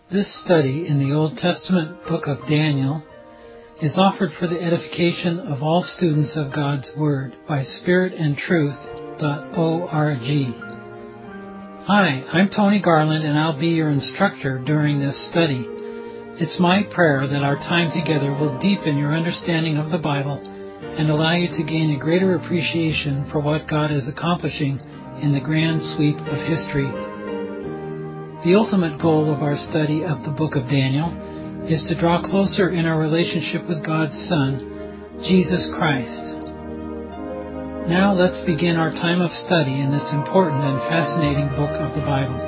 This study in the Old Testament book of Daniel is offered for the edification of all students of God's Word by spiritandtruth.org. Hi, I'm Tony Garland, and I'll be your instructor during this study. It's my prayer that our time together will deepen your understanding of the Bible and allow you to gain a greater appreciation for what God is accomplishing in the grand sweep of history. The ultimate goal of our study of the book of Daniel is to draw closer in our relationship with God's Son, Jesus Christ. Now let's begin our time of study in this important and fascinating book of the Bible.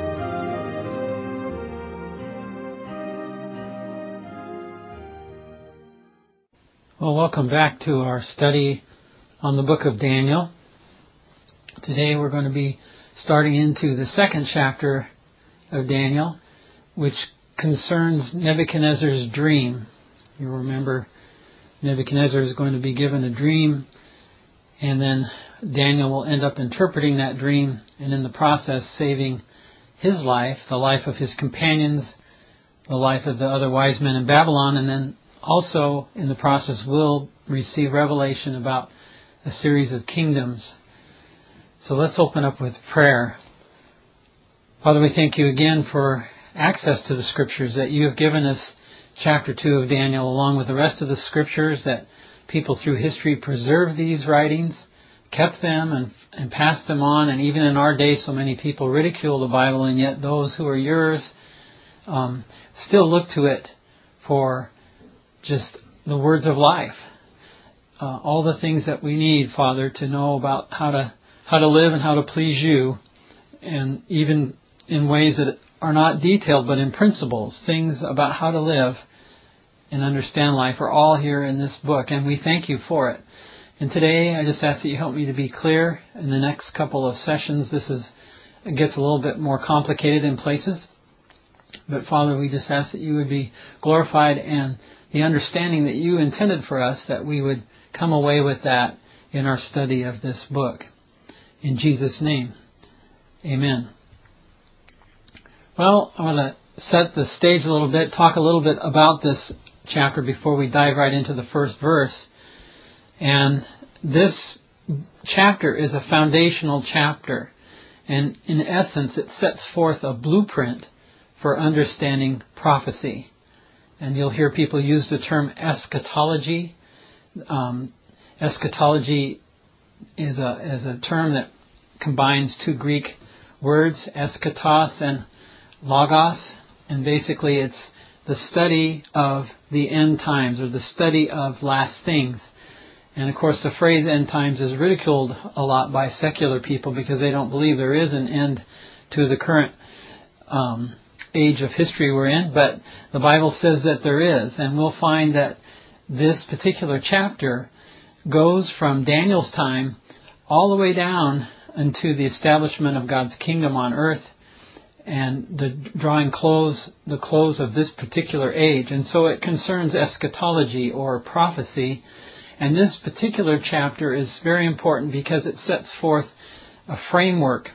Well, welcome back to our study on the book of Daniel. Today we're going to be starting into the second chapter of Daniel, which concerns Nebuchadnezzar's dream. You remember Nebuchadnezzar is going to be given a dream, and then Daniel will end up interpreting that dream and in the process saving his life, the life of his companions, the life of the other wise men in Babylon, and then also in the process will receive revelation about a series of kingdoms. So let's open up with prayer. Father, we thank you again for access to the Scriptures, that you have given us chapter 2 of Daniel along with the rest of the Scriptures, that people through history preserved these writings, kept them and passed them on, and even in our day so many people ridicule the Bible, and yet those who are yours still look to it for just the words of life. All the things that we need, Father, to know about how to live and how to please you, and even in ways that are not detailed, but in principles, things about how to live and understand life are all here in this book, and we thank you for it. And today, I just ask that you help me to be clear. In the next couple of sessions, it gets a little bit more complicated in places. But Father, we just ask that you would be glorified, and the understanding that you intended for us, that we would come away with that in our study of this book. In Jesus' name, amen. Well, I want to set the stage a little bit, talk a little bit about this chapter before we dive right into the first verse. And this chapter is a foundational chapter. And in essence, it sets forth a blueprint for understanding prophecy. And you'll hear people use the term eschatology. Eschatology is a term that combines two Greek words, eschatos and logos, and basically it's the study of the end times, or the study of last things. And of course the phrase end times is ridiculed a lot by secular people because they don't believe there is an end to the current age of history we're in, but the Bible says that there is, and we'll find that this particular chapter goes from Daniel's time all the way down into the establishment of God's kingdom on earth and the close of this particular age. And so it concerns eschatology, or prophecy. And this particular chapter is very important because it sets forth a framework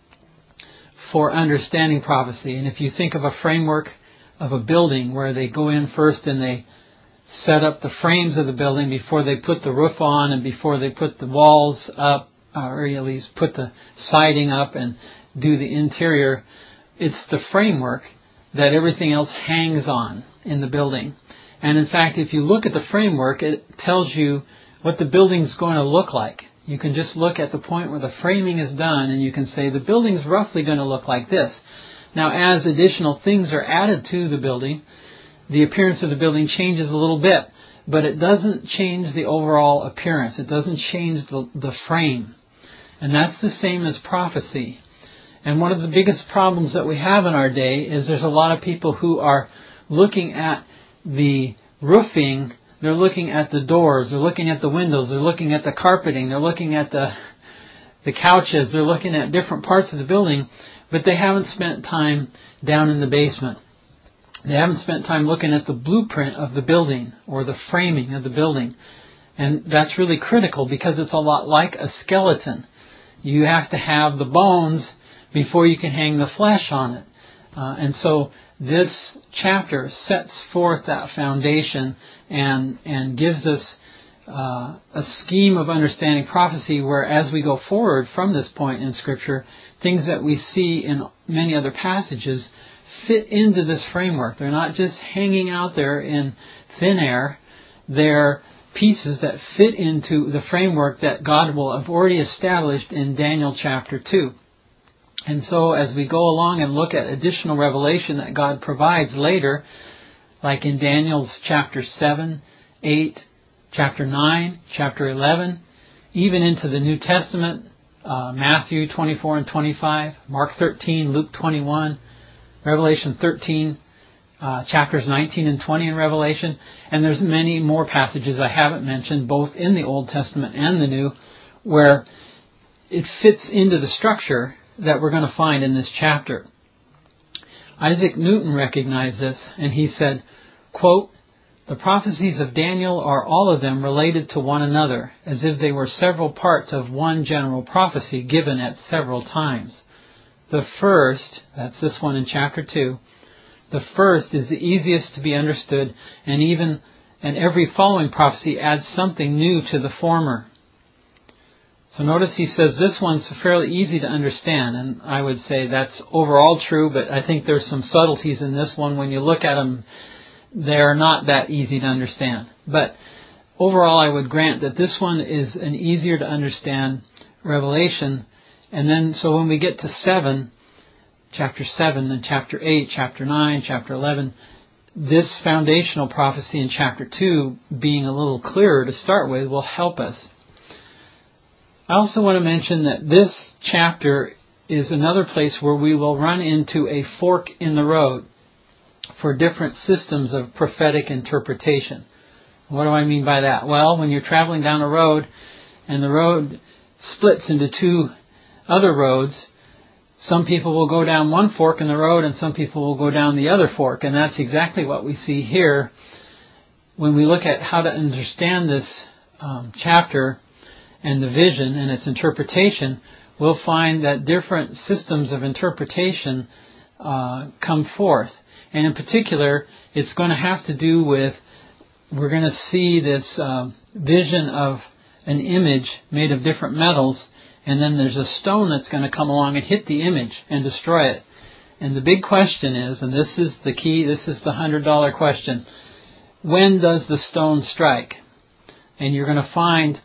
for understanding prophecy. And if you think of a framework of a building where they go in first and they set up the frames of the building before they put the roof on and before they put the walls up, or at least put the siding up and do the interior, it's the framework that everything else hangs on in the building. And in fact, if you look at the framework, it tells you what the building's going to look like. You can just look at the point where the framing is done and you can say the building's roughly going to look like this. Now, as additional things are added to the building, the appearance of the building changes a little bit, but it doesn't change the overall appearance. It doesn't change the frame. And that's the same as prophecy. And one of the biggest problems that we have in our day is there's a lot of people who are looking at the roofing, they're looking at the doors, they're looking at the windows, they're looking at the carpeting, they're looking at the couches, they're looking at different parts of the building, but they haven't spent time down in the basement. They haven't spent time looking at the blueprint of the building or the framing of the building. And that's really critical because it's a lot like a skeleton. You have to have the bones before you can hang the flesh on it. And so this chapter sets forth that foundation and gives us a scheme of understanding prophecy where, as we go forward from this point in Scripture, things that we see in many other passages fit into this framework. They're not just hanging out there in thin air. They're pieces that fit into the framework that God will have already established in Daniel chapter 2. And so as we go along and look at additional revelation that God provides later, like in Daniel's chapter 7, 8, chapter 9, chapter 11, even into the New Testament, Matthew 24 and 25, Mark 13, Luke 21, Revelation 13, chapters 19 and 20 in Revelation, and there's many more passages I haven't mentioned, both in the Old Testament and the New, where it fits into the structure that we're going to find in this chapter. Isaac Newton recognized this, and he said, quote, "The prophecies of Daniel are all of them related to one another, as if they were several parts of one general prophecy given at several times. The first," that's this one in chapter 2, "the first is the easiest to be understood, and every following prophecy adds something new to the former." So notice he says this one's fairly easy to understand, and I would say that's overall true, but I think there's some subtleties in this one. When you look at them, they're not that easy to understand. But overall, I would grant that this one is an easier to understand revelation. And then, so when we get to chapter 7, and chapter 8, chapter 9, chapter 11, this foundational prophecy in chapter 2 being a little clearer to start with will help us. I also want to mention that this chapter is another place where we will run into a fork in the road for different systems of prophetic interpretation. What do I mean by that? Well, when you're traveling down a road and the road splits into two other roads, some people will go down one fork in the road and some people will go down the other fork. And that's exactly what we see here when we look at how to understand this chapter and the vision and its interpretation. We'll find that different systems of interpretation come forth. And in particular, it's going to have to do with, we're going to see this vision of an image made of different metals, and then there's a stone that's going to come along and hit the image and destroy it. And the big question is, and this is the key, this is the $100 question, when does the stone strike? And you're going to find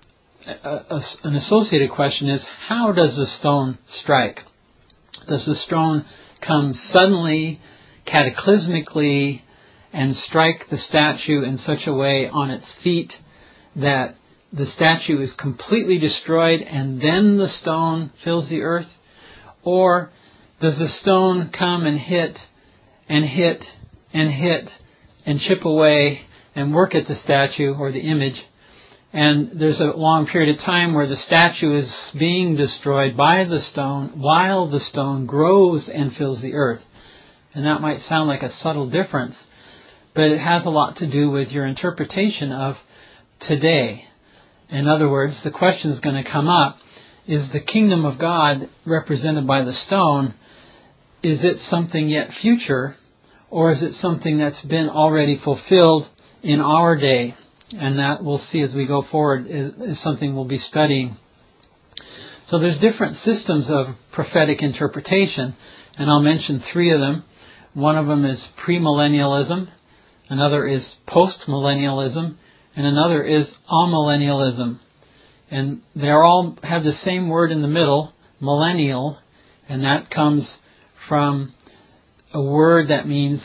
an associated question is, how does the stone strike? Does the stone come suddenly, cataclysmically, and strike the statue in such a way on its feet that the statue is completely destroyed and then the stone fills the earth? Or does the stone come and hit and hit and hit and chip away and work at the statue or the image, and there's a long period of time where the statue is being destroyed by the stone while the stone grows and fills the earth? And that might sound like a subtle difference, but it has a lot to do with your interpretation of today. In other words, the question is going to come up, is the kingdom of God represented by the stone, is it something yet future, or is it something that's been already fulfilled in our day? And that we'll see as we go forward is something we'll be studying. So there's different systems of prophetic interpretation, and I'll mention three of them. One of them is premillennialism, another is postmillennialism, and another is amillennialism. And they all have the same word in the middle, millennial, and that comes from a word that means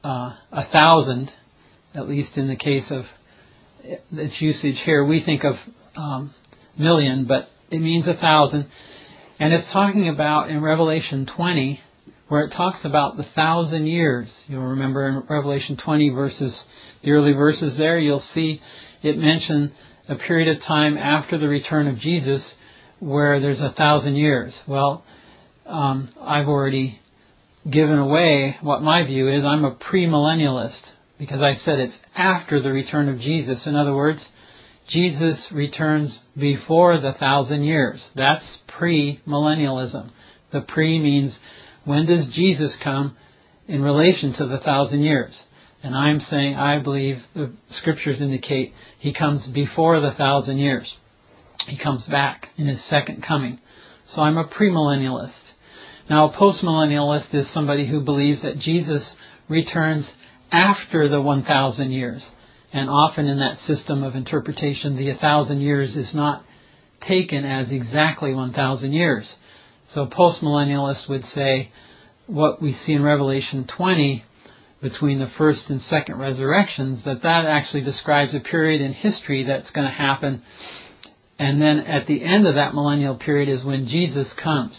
1,000, at least in the case of its usage here. We think of million, but it means 1,000. And it's talking about in Revelation 20, where it talks about the 1,000 years. You'll remember in Revelation 20 verses, the early verses there, you'll see it mention a period of time after the return of Jesus where there's 1,000 years. Well, I've already given away what my view is. I'm a premillennialist, because I said it's after the return of Jesus. In other words, Jesus returns before the 1,000 years. That's premillennialism. The pre means when does Jesus come in relation to the 1,000 years? And I'm saying I believe the Scriptures indicate He comes before the 1,000 years. He comes back in His second coming. So I'm a premillennialist. Now, a postmillennialist is somebody who believes that Jesus returns after the 1,000 years. And often in that system of interpretation, the 1,000 years is not taken as exactly 1,000 years. So postmillennialists would say what we see in Revelation 20 between the first and second resurrections, that actually describes a period in history that's going to happen. And then at the end of that millennial period is when Jesus comes.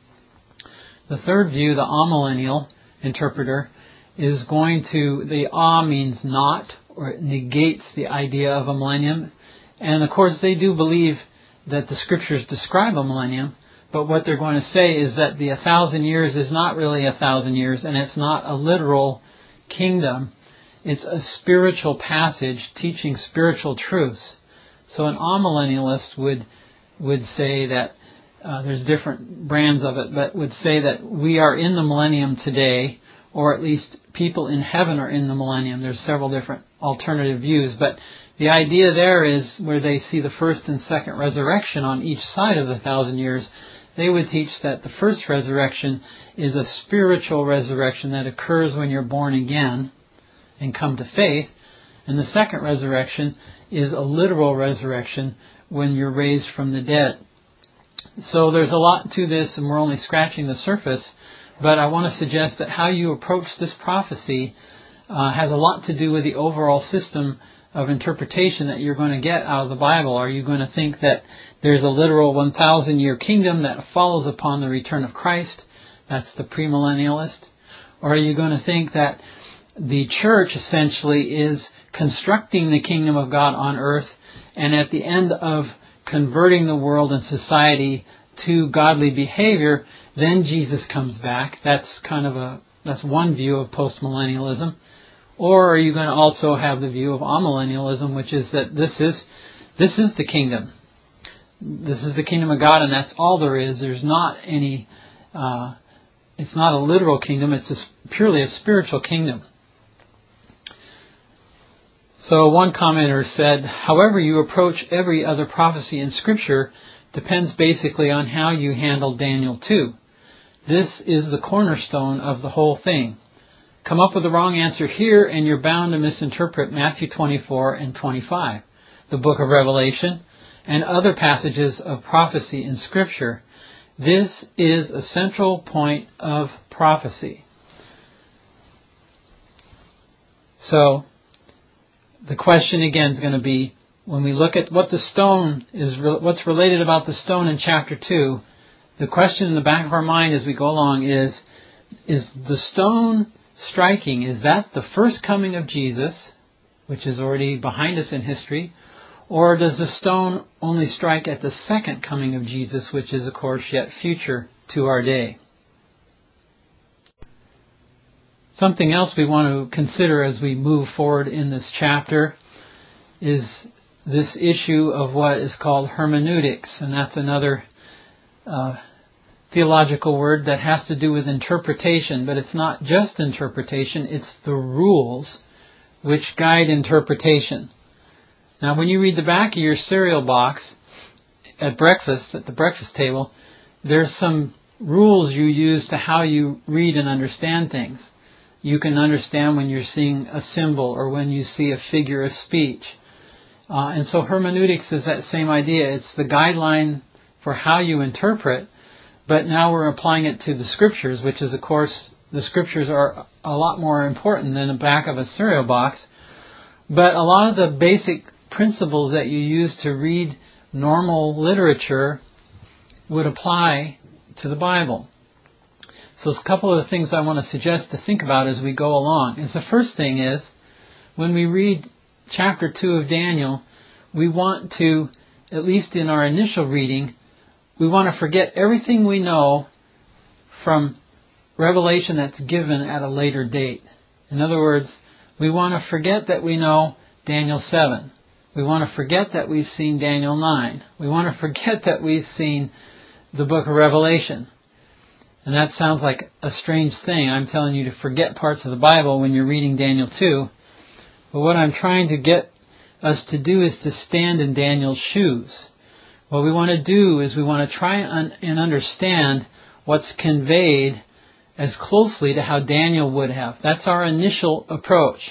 The third view, the amillennial interpreter, is going to, the means not, or it negates the idea of a millennium. And of course they do believe that the Scriptures describe a millennium, but what they're going to say is that the 1,000 years is not really 1,000 years, and it's not a literal kingdom. It's a spiritual passage teaching spiritual truths. So an amillennialist would say that there's different brands of it, but would say that we are in the millennium today, or at least people in heaven are in the millennium. There's several different alternative views, but the idea there is where they see the first and second resurrection on each side of the 1,000 years. They would teach that the first resurrection is a spiritual resurrection that occurs when you're born again and come to faith, and the second resurrection is a literal resurrection when you're raised from the dead. So there's a lot to this, and we're only scratching the surface, but I want to suggest that how you approach this prophecy has a lot to do with the overall system of interpretation that you're going to get out of the Bible. Are you going to think that there's a literal 1,000-year kingdom that follows upon the return of Christ? That's the premillennialist. Or are you going to think that the church essentially is constructing the kingdom of God on earth, and at the end of converting the world and society to godly behavior, then Jesus comes back? That's one view of postmillennialism. Or are you going to also have the view of amillennialism, which is that this is the kingdom. This is the kingdom of God, and that's all there is. There's not any, it's not a literal kingdom, it's purely a spiritual kingdom. So one commenter said, however you approach every other prophecy in Scripture depends basically on how you handle Daniel 2. This is the cornerstone of the whole thing. Come up with the wrong answer here and you're bound to misinterpret Matthew 24 and 25, the book of Revelation, and other passages of prophecy in Scripture. This is a central point of prophecy. So, the question again is going to be, when we look at what the stone is, what's related about the stone in chapter 2, the question in the back of our mind as we go along is the stone striking, is that the first coming of Jesus, which is already behind us in history, or does the stone only strike at the second coming of Jesus, which is of course yet future to our day? Something else we want to consider as we move forward in this chapter is this issue of what is called hermeneutics, and that's another theological word that has to do with interpretation, but it's not just interpretation, it's the rules which guide interpretation. Now, when you read the back of your cereal box at breakfast, at the breakfast table, there's some rules you use to how you read and understand things. You can understand when you're seeing a symbol or when you see a figure of speech. And so hermeneutics is that same idea. It's the guideline for how you interpret, but now we're applying it to the Scriptures, which is, of course, the Scriptures are a lot more important than the back of a cereal box. But a lot of the basic principles that you use to read normal literature would apply to the Bible. So there's a couple of things I want to suggest to think about as we go along. The first thing is, when we read chapter 2 of Daniel, we want to, at least in our initial reading, we want to forget everything we know from revelation that's given at a later date. In other words, we want to forget that we know Daniel 7. We want to forget that we've seen Daniel 9. We want to forget that we've seen the book of Revelation. And that sounds like a strange thing. I'm telling you to forget parts of the Bible when you're reading Daniel 2. But what I'm trying to get us to do is to stand in Daniel's shoes. What we want to do is we want to try and understand what's conveyed as closely to how Daniel would have. That's our initial approach.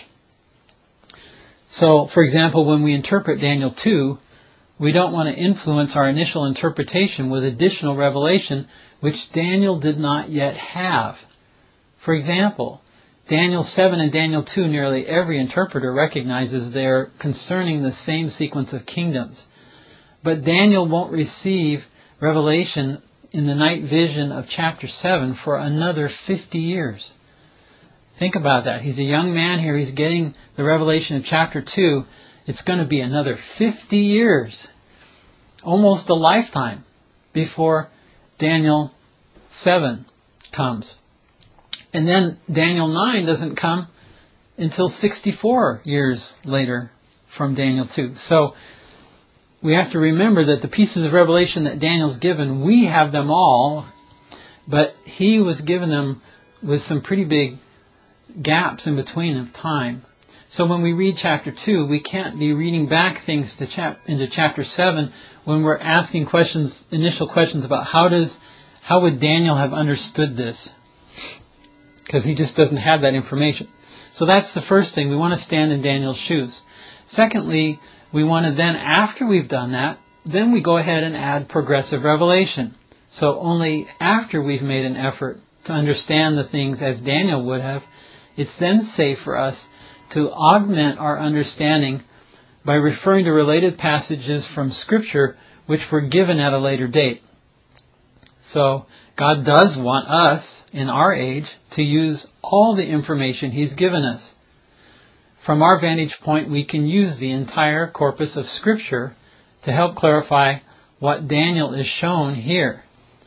So, for example, when we interpret Daniel 2, we don't want to influence our initial interpretation with additional revelation which Daniel did not yet have. For example, Daniel 7 and Daniel 2, nearly every interpreter recognizes they're concerning the same sequence of kingdoms. But Daniel won't receive revelation in the night vision of chapter 7 for another 50 years. Think about that. He's a young man here. He's getting the revelation of chapter 2. It's going to be another 50 years, almost a lifetime, before Daniel 7 comes. And then Daniel 9 doesn't come until 64 years later from Daniel 2. So we have to remember that the pieces of revelation that Daniel's given, we have them all, but he was given them with some pretty big gaps in between of time. So when we read chapter 2, we can't be reading back things to into chapter 7 when we're asking questions, initial questions about how would Daniel have understood this? Because he just doesn't have that information. So that's the first thing. We want to stand in Daniel's shoes. Secondly, we want to then, after we've done that, then we go ahead and add progressive revelation. So only after we've made an effort to understand the things as Daniel would have, it's then safe for us to augment our understanding by referring to related passages from Scripture which were given at a later date. So God does want us, in our age, to use all the information He's given us. From our vantage point, we can use the entire corpus of Scripture to help clarify what Daniel is shown here.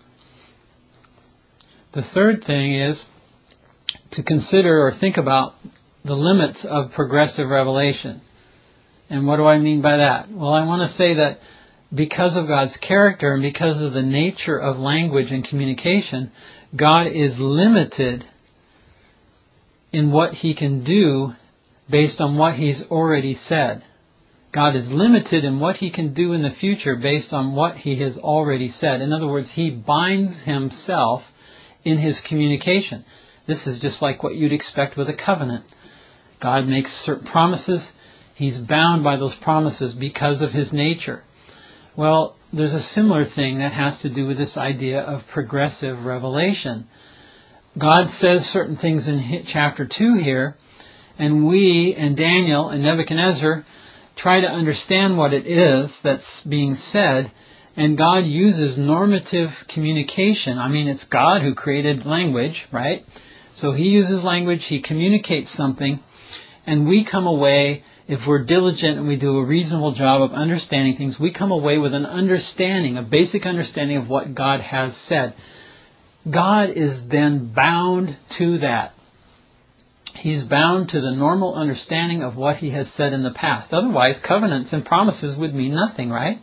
The third thing is to consider or think about the limits of progressive revelation. And what do I mean by that? Well, I want to say that because of God's character and because of the nature of language and communication, God is limited in what He can do based on what He's already said. God is limited in what He can do in the future based on what He has already said. In other words, He binds Himself in His communication. This is just like what you'd expect with a covenant. God makes certain promises. He's bound by those promises because of His nature. Well, there's a similar thing that has to do with this idea of progressive revelation. God says certain things in chapter 2 here, and we and Daniel and Nebuchadnezzar try to understand what it is that's being said, and God uses normative communication. I mean, it's God who created language, right? So He uses language, He communicates something, and we come away, if we're diligent and we do a reasonable job of understanding things, we come away with an understanding, a basic understanding of what God has said. God is then bound to that. He's bound to the normal understanding of what He has said in the past. Otherwise, covenants and promises would mean nothing, right?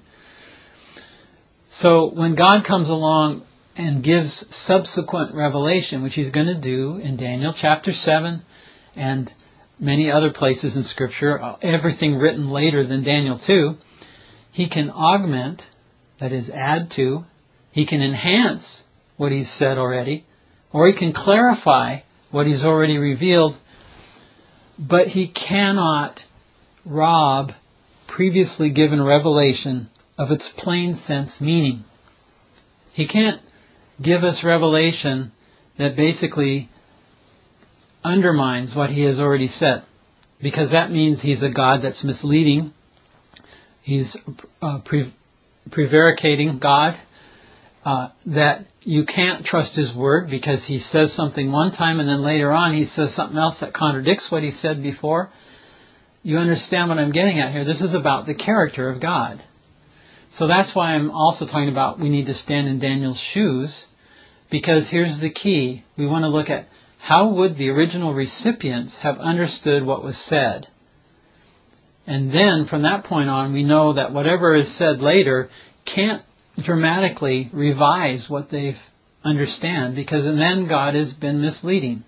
So when God comes along and gives subsequent revelation, which He's going to do in Daniel chapter 7 and many other places in Scripture, everything written later than Daniel 2, He can augment, that is, add to, He can enhance what He's said already, or He can clarify what He's already revealed, but He cannot rob previously given revelation of its plain sense meaning. He can't give us revelation that basically undermines what He has already said, because that means He's a God that's misleading. He's prevaricating God, that you can't trust His word because He says something one time and then later on He says something else that contradicts what He said before. You understand what I'm getting at here? This is about the character of God. So that's why I'm also talking about we need to stand in Daniel's shoes, because here's the key. We want to look at how would the original recipients have understood what was said. And then from that point on, we know that whatever is said later can't dramatically revise what they've understand, because then God has been misleading.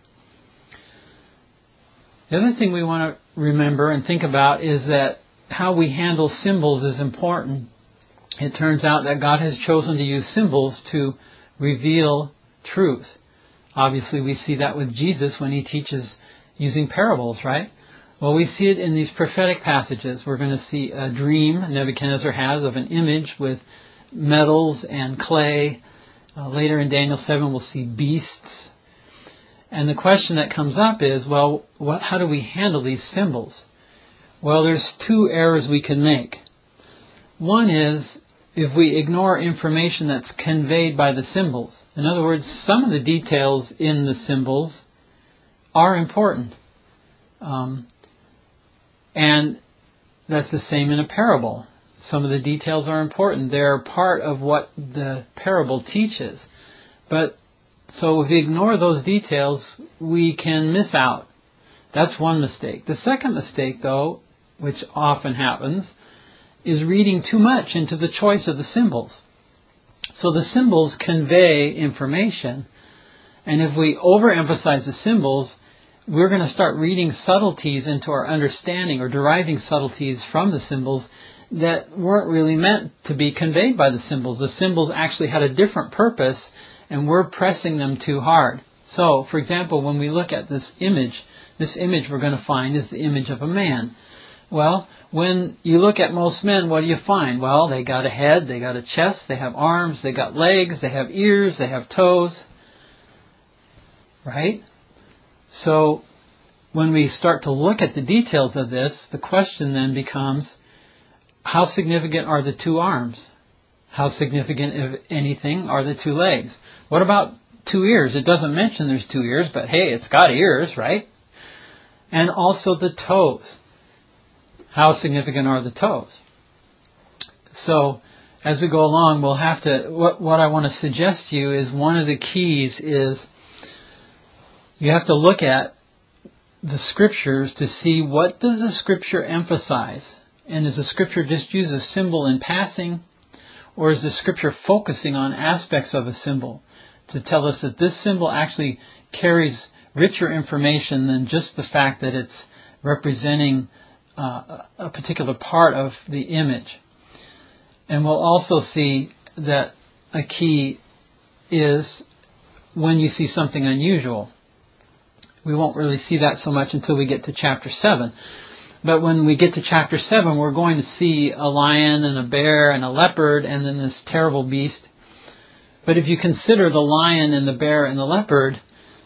The other thing we want to remember and think about is that how we handle symbols is important. It turns out that God has chosen to use symbols to reveal truth. Obviously, we see that with Jesus when He teaches using parables, right? Well, we see it in these prophetic passages. We're going to see a dream Nebuchadnezzar has of an image with metals and clay. Later in Daniel 7, we'll see beasts. And the question that comes up is, well, how do we handle these symbols? Well, there's two errors we can make. One is if we ignore information that's conveyed by the symbols. In other words, some of the details in the symbols are important. And that's the same in a parable. Some of the details are important. They're part of what the parable teaches. But so if we ignore those details, we can miss out. That's one mistake. The second mistake, though, which often happens, is reading too much into the choice of the symbols. So the symbols convey information, and if we overemphasize the symbols, we're going to start reading subtleties into our understanding or deriving subtleties from the symbols that weren't really meant to be conveyed by the symbols. The symbols actually had a different purpose, and we're pressing them too hard. So, for example, when we look at this image we're going to find is the image of a man. Well, when you look at most men, what do you find? Well, they got a head, they got a chest, they have arms, they got legs, they have ears, they have toes. Right? So, when we start to look at the details of this, the question then becomes, how significant are the two arms? How significant, if anything, are the two legs? What about two ears? It doesn't mention there's two ears, but hey, it's got ears, right? And also the toes. How significant are the toes? So, as we go along, we'll have to, what I want to suggest to you is one of the keys is you have to look at the scriptures to see what does the scripture emphasize. And does the scripture just use a symbol in passing? Or is the scripture focusing on aspects of a symbol to tell us that this symbol actually carries richer information than just the fact that it's representing a particular part of the image? And we'll also see that a key is when you see something unusual. We won't really see that so much until we get to chapter 7. But when we get to chapter 7, we're going to see a lion and a bear and a leopard and then this terrible beast. But if you consider the lion and the bear and the leopard,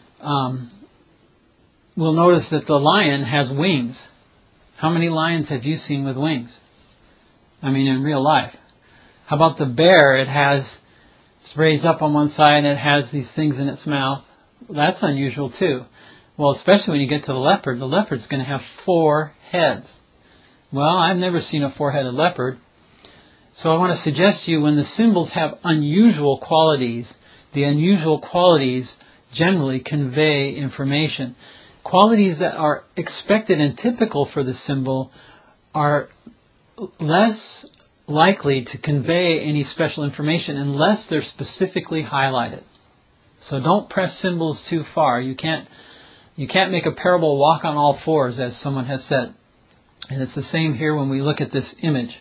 we'll notice that the lion has wings. How many lions have you seen with wings? I mean, in real life. How about the bear? It's raised up on one side and it has these things in its mouth. That's unusual too. Well, especially when you get to the leopard. The leopard's going to have 4 heads. Well, I've never seen a 4-headed leopard. So I want to suggest to you, when the symbols have unusual qualities, the unusual qualities generally convey information. Qualities that are expected and typical for the symbol are less likely to convey any special information unless they're specifically highlighted. So don't press symbols too far. You can't make a parable walk on all fours, as someone has said. And it's the same here when we look at this image.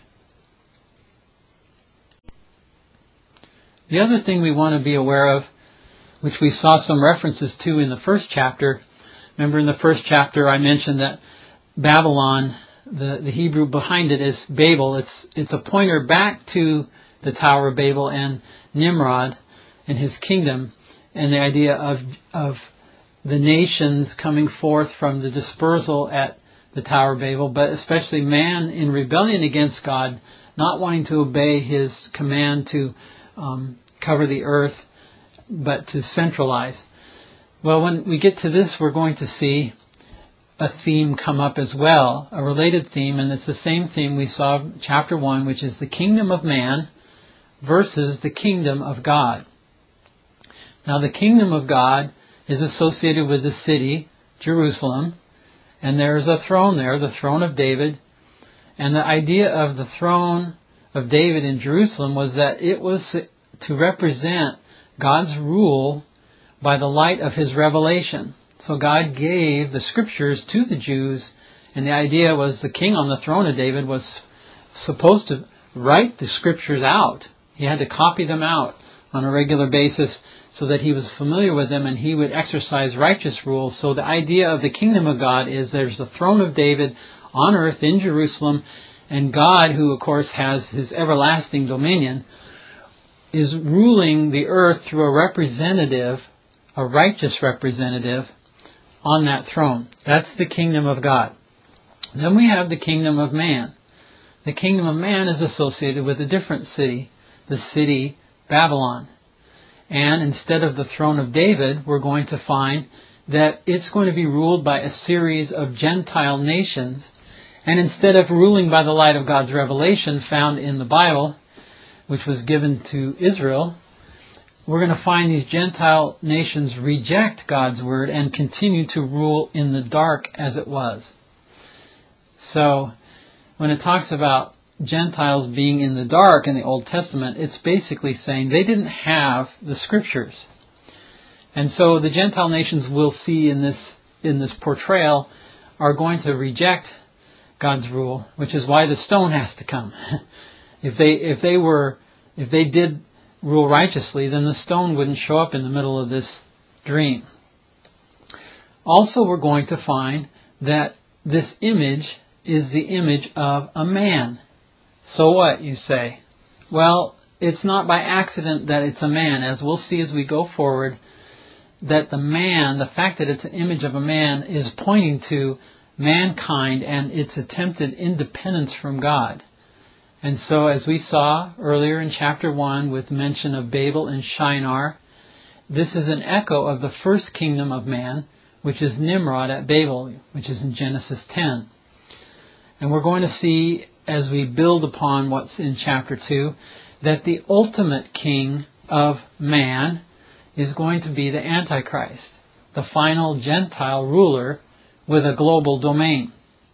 The other thing we want to be aware of, which we saw some references to in the first chapter, remember in the first chapter I mentioned that Babylon, the Hebrew behind it is Babel. It's a pointer back to the Tower of Babel and Nimrod and his kingdom, and the idea of the nations coming forth from the dispersal at the Tower of Babel, but especially man in rebellion against God, not wanting to obey His command to cover the earth, but to centralize. Well, when we get to this, we're going to see a theme come up as well, a related theme, and it's the same theme we saw in chapter 1, which is the kingdom of man versus the kingdom of God. Now, the kingdom of God is associated with the city, Jerusalem, and there is a throne there, the throne of David. And the idea of the throne of David in Jerusalem was that it was to represent God's rule by the light of His revelation. So God gave the Scriptures to the Jews, and the idea was the king on the throne of David was supposed to write the Scriptures out. He had to copy them out on a regular basis so that he was familiar with them and he would exercise righteous rule. So the idea of the kingdom of God is there's the throne of David on earth in Jerusalem, and God, who of course has His everlasting dominion, is ruling the earth through a representative, a righteous representative, on that throne. That's the kingdom of God. Then we have the kingdom of man. The kingdom of man is associated with a different city, the city Babylon. And instead of the throne of David, we're going to find that it's going to be ruled by a series of Gentile nations. And instead of ruling by the light of God's revelation found in the Bible, which was given to Israel, we're going to find these Gentile nations reject God's word and continue to rule in the dark as it was. So, when it talks about Gentiles being in the dark in the Old Testament, it's basically saying they didn't have the Scriptures. And so the Gentile nations we'll see in this portrayal are going to reject God's rule, which is why the stone has to come. If they did rule righteously, then the stone wouldn't show up in the middle of this dream. Also, we're going to find that this image is the image of a man. So what, you say? Well, it's not by accident that it's a man. As we'll see as we go forward, that the fact that it's an image of a man is pointing to mankind and its attempted independence from God. And so, as we saw earlier in chapter 1 with mention of Babel and Shinar, this is an echo of the first kingdom of man, which is Nimrod at Babel, which is in Genesis 10. And we're going to see, as we build upon what's in chapter 2, that the ultimate king of man is going to be the Antichrist, the final Gentile ruler with a global domain.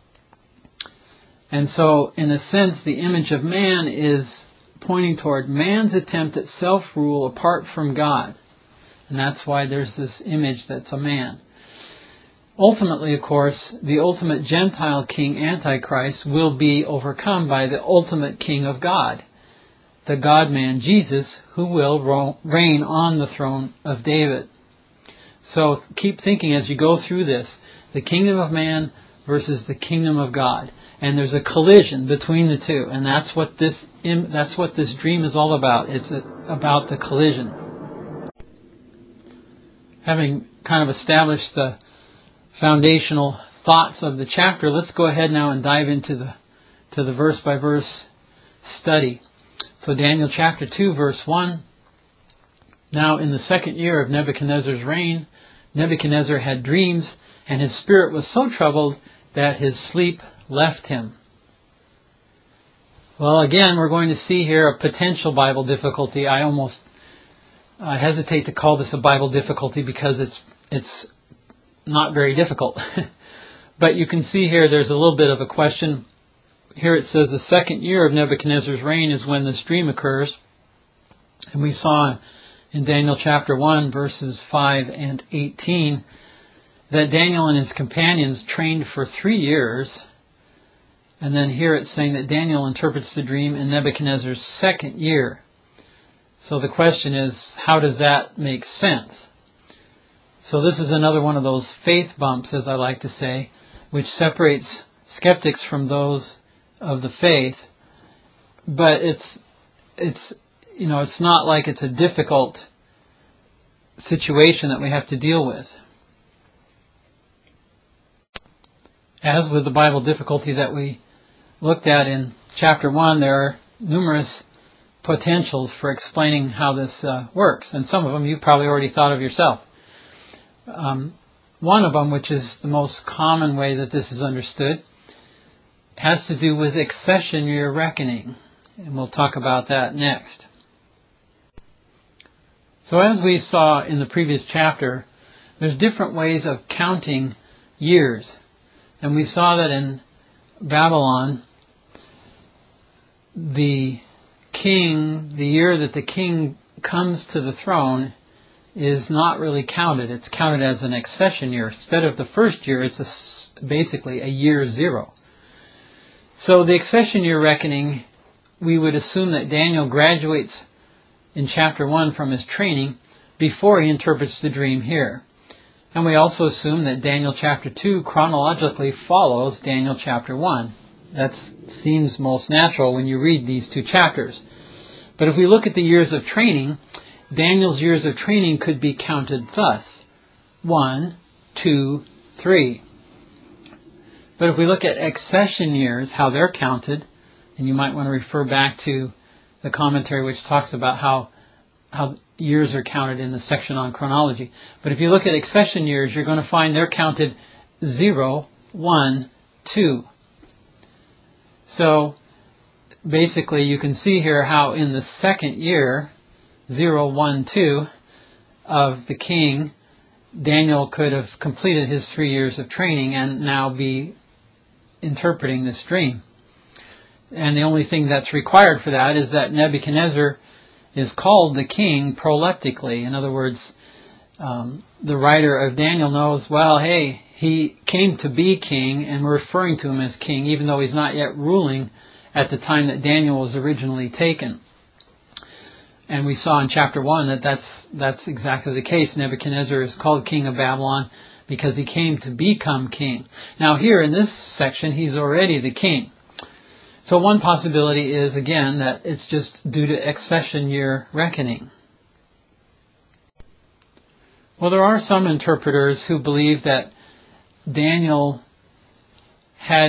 And so, in a sense, the image of man is pointing toward man's attempt at self-rule apart from God. And that's why there's this image that's a man. Ultimately, of course, the ultimate Gentile king, Antichrist, will be overcome by the ultimate king of God, the God-man Jesus, who will reign on the throne of David. So keep thinking as you go through this, the kingdom of man versus the kingdom of God. And there's a collision between the two, and that's what this dream is all about. It's about the collision. Having kind of established the foundational thoughts of the chapter, let's go ahead now and dive into the verse by verse study. So Daniel chapter 2 verse 1. Now in the second year of Nebuchadnezzar's reign, Nebuchadnezzar had dreams, and his spirit was so troubled that his sleep left him. Well, again, we're going to see here a potential Bible difficulty. I hesitate to call this a Bible difficulty because it's not very difficult. But you can see here there's a little bit of a question. Here it says the second year of Nebuchadnezzar's reign is when this dream occurs. And we saw in Daniel chapter 1 verses 5 and 18 that Daniel and his companions trained for 3 years. And then here it's saying that Daniel interprets the dream in Nebuchadnezzar's second year. So the question is, how does that make sense? So this is another one of those faith bumps, as I like to say, which separates skeptics from those of the faith. But it's not like it's a difficult situation that we have to deal with. As with the Bible difficulty that we looked at in chapter 1, there are numerous potentials for explaining how this works. And some of them you've probably already thought of yourself. One of them, which is the most common way that this is understood, has to do with accession year reckoning. And we'll talk about that next. So as we saw in the previous chapter, there's different ways of counting years. And we saw that in Babylon, the year that the king comes to the throne is not really counted. It's counted as an accession year. Instead of the first year, it's basically a year zero. So the accession year reckoning, we would assume that Daniel graduates in chapter 1 from his training before he interprets the dream here. And we also assume that Daniel chapter 2 chronologically follows Daniel chapter 1. That seems most natural when you read these two chapters. But if we look at the years of training, Daniel's years of training could be counted thus: 1, 2, 3. But if we look at accession years, how they're counted, and you might want to refer back to the commentary which talks about how years are counted in the section on chronology. But if you look at accession years, you're going to find they're counted 0, 1, 2. So basically you can see here how in the second year, 0, 1, 2, of the king, Daniel could have completed his 3 years of training and now be interpreting this dream. And the only thing that's required for that is that Nebuchadnezzar is called the king proleptically. In other words, the writer of Daniel knows, well, hey, he came to be king, and we're referring to him as king, even though he's not yet ruling at the time that Daniel was originally taken. And we saw in chapter 1 that that's exactly the case. Nebuchadnezzar is called king of Babylon because he came to become king. Now here in this section, he's already the king. So one possibility is, again, that it's just due to accession year reckoning. Well, there are some interpreters who believe that Daniel had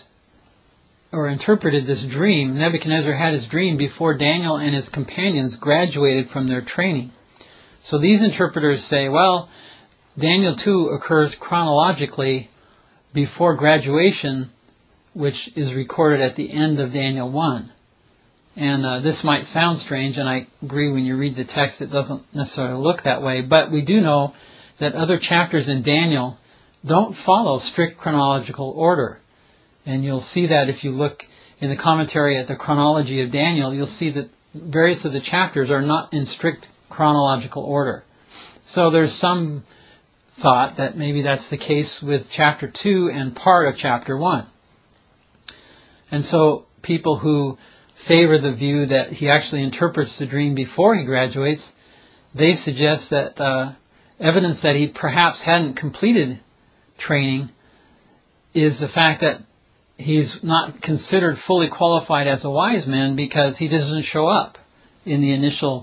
interpreted this dream. Nebuchadnezzar had his dream before Daniel and his companions graduated from their training. So these interpreters say, well, Daniel 2 occurs chronologically before graduation, which is recorded at the end of Daniel 1. And this might sound strange, and I agree when you read the text it doesn't necessarily look that way, but we do know that other chapters in Daniel don't follow strict chronological order. And you'll see that if you look in the commentary at the chronology of Daniel, you'll see that various of the chapters are not in strict chronological order. So there's some thought that maybe that's the case with chapter 2 and part of chapter 1. And so people who favor the view that he actually interprets the dream before he graduates, they suggest that evidence that he perhaps hadn't completed training is the fact that he's not considered fully qualified as a wise man because he doesn't show up in the initial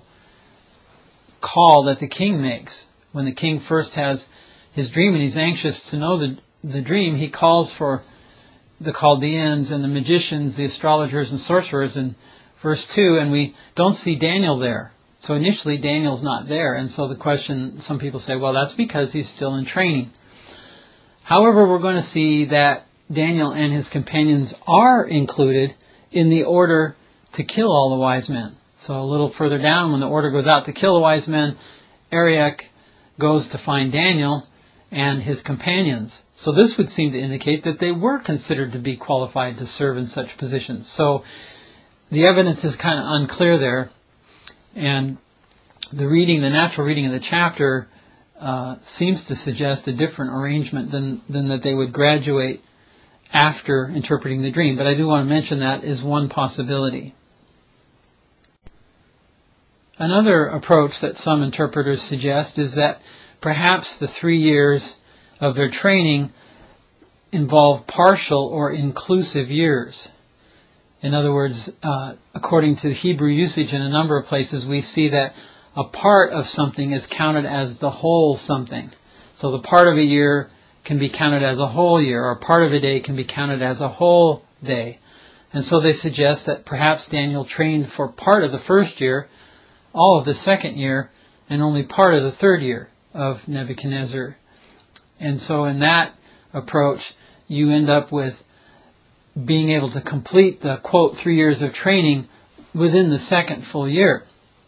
call that the king makes. When the king first has his dream and he's anxious to know the dream, he calls for the Chaldeans and the magicians, the astrologers and sorcerers in verse 2, and we don't see Daniel there. So initially Daniel's not there, and so the question, some people say, well, that's because he's still in training. However, we're going to see that Daniel and his companions are included in the order to kill all the wise men. So a little further down, when the order goes out to kill the wise men, Arioch goes to find Daniel and his companions. So this would seem to indicate that they were considered to be qualified to serve in such positions. So the evidence is kind of unclear there. And the natural reading of the chapter seems to suggest a different arrangement than that they would graduate after interpreting the dream. But I do want to mention that is one possibility. Another approach that some interpreters suggest is that perhaps the 3 years of their training involve partial or inclusive years. In other words, according to the Hebrew usage in a number of places, we see that a part of something is counted as the whole something. So the part of a year can be counted as a whole year, or part of a day can be counted as a whole day. And so they suggest that perhaps Daniel trained for part of the first year, all of the second year, and only part of the third year of Nebuchadnezzar. And so in that approach, you end up with being able to complete the, quote, 3 years of training within the second full year.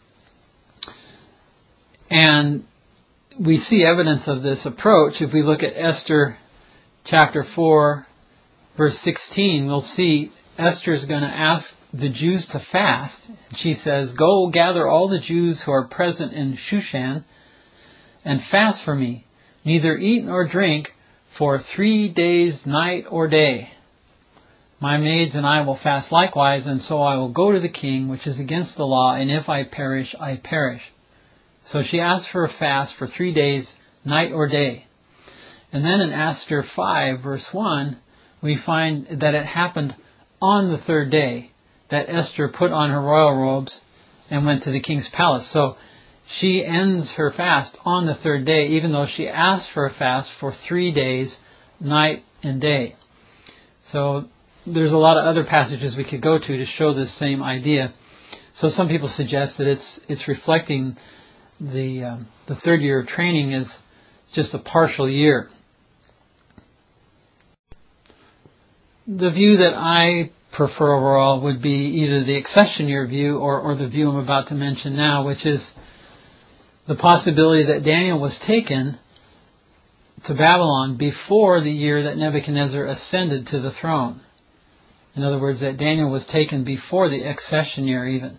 And we see evidence of this approach. If we look at Esther chapter 4, verse 16, we'll see Esther is going to ask the Jews to fast. She says, "Go gather all the Jews who are present in Shushan and fast for me. Neither eat nor drink for 3 days, night or day. My maids and I will fast likewise, and so I will go to the king, which is against the law, and if I perish, I perish." So she asked for a fast for 3 days, night or day. And then in Esther 5, verse 1, we find that it happened on the third day that Esther put on her royal robes and went to the king's palace. So she ends her fast on the third day, even though she asked for a fast for 3 days, night and day. So there's a lot of other passages we could go to show this same idea. So some people suggest that it's reflecting the third year of training is just a partial year. The view that I prefer overall would be either the accession year view or the view I'm about to mention now, which is the possibility that Daniel was taken to Babylon before the year that Nebuchadnezzar ascended to the throne. In other words, that Daniel was taken before the accession year even.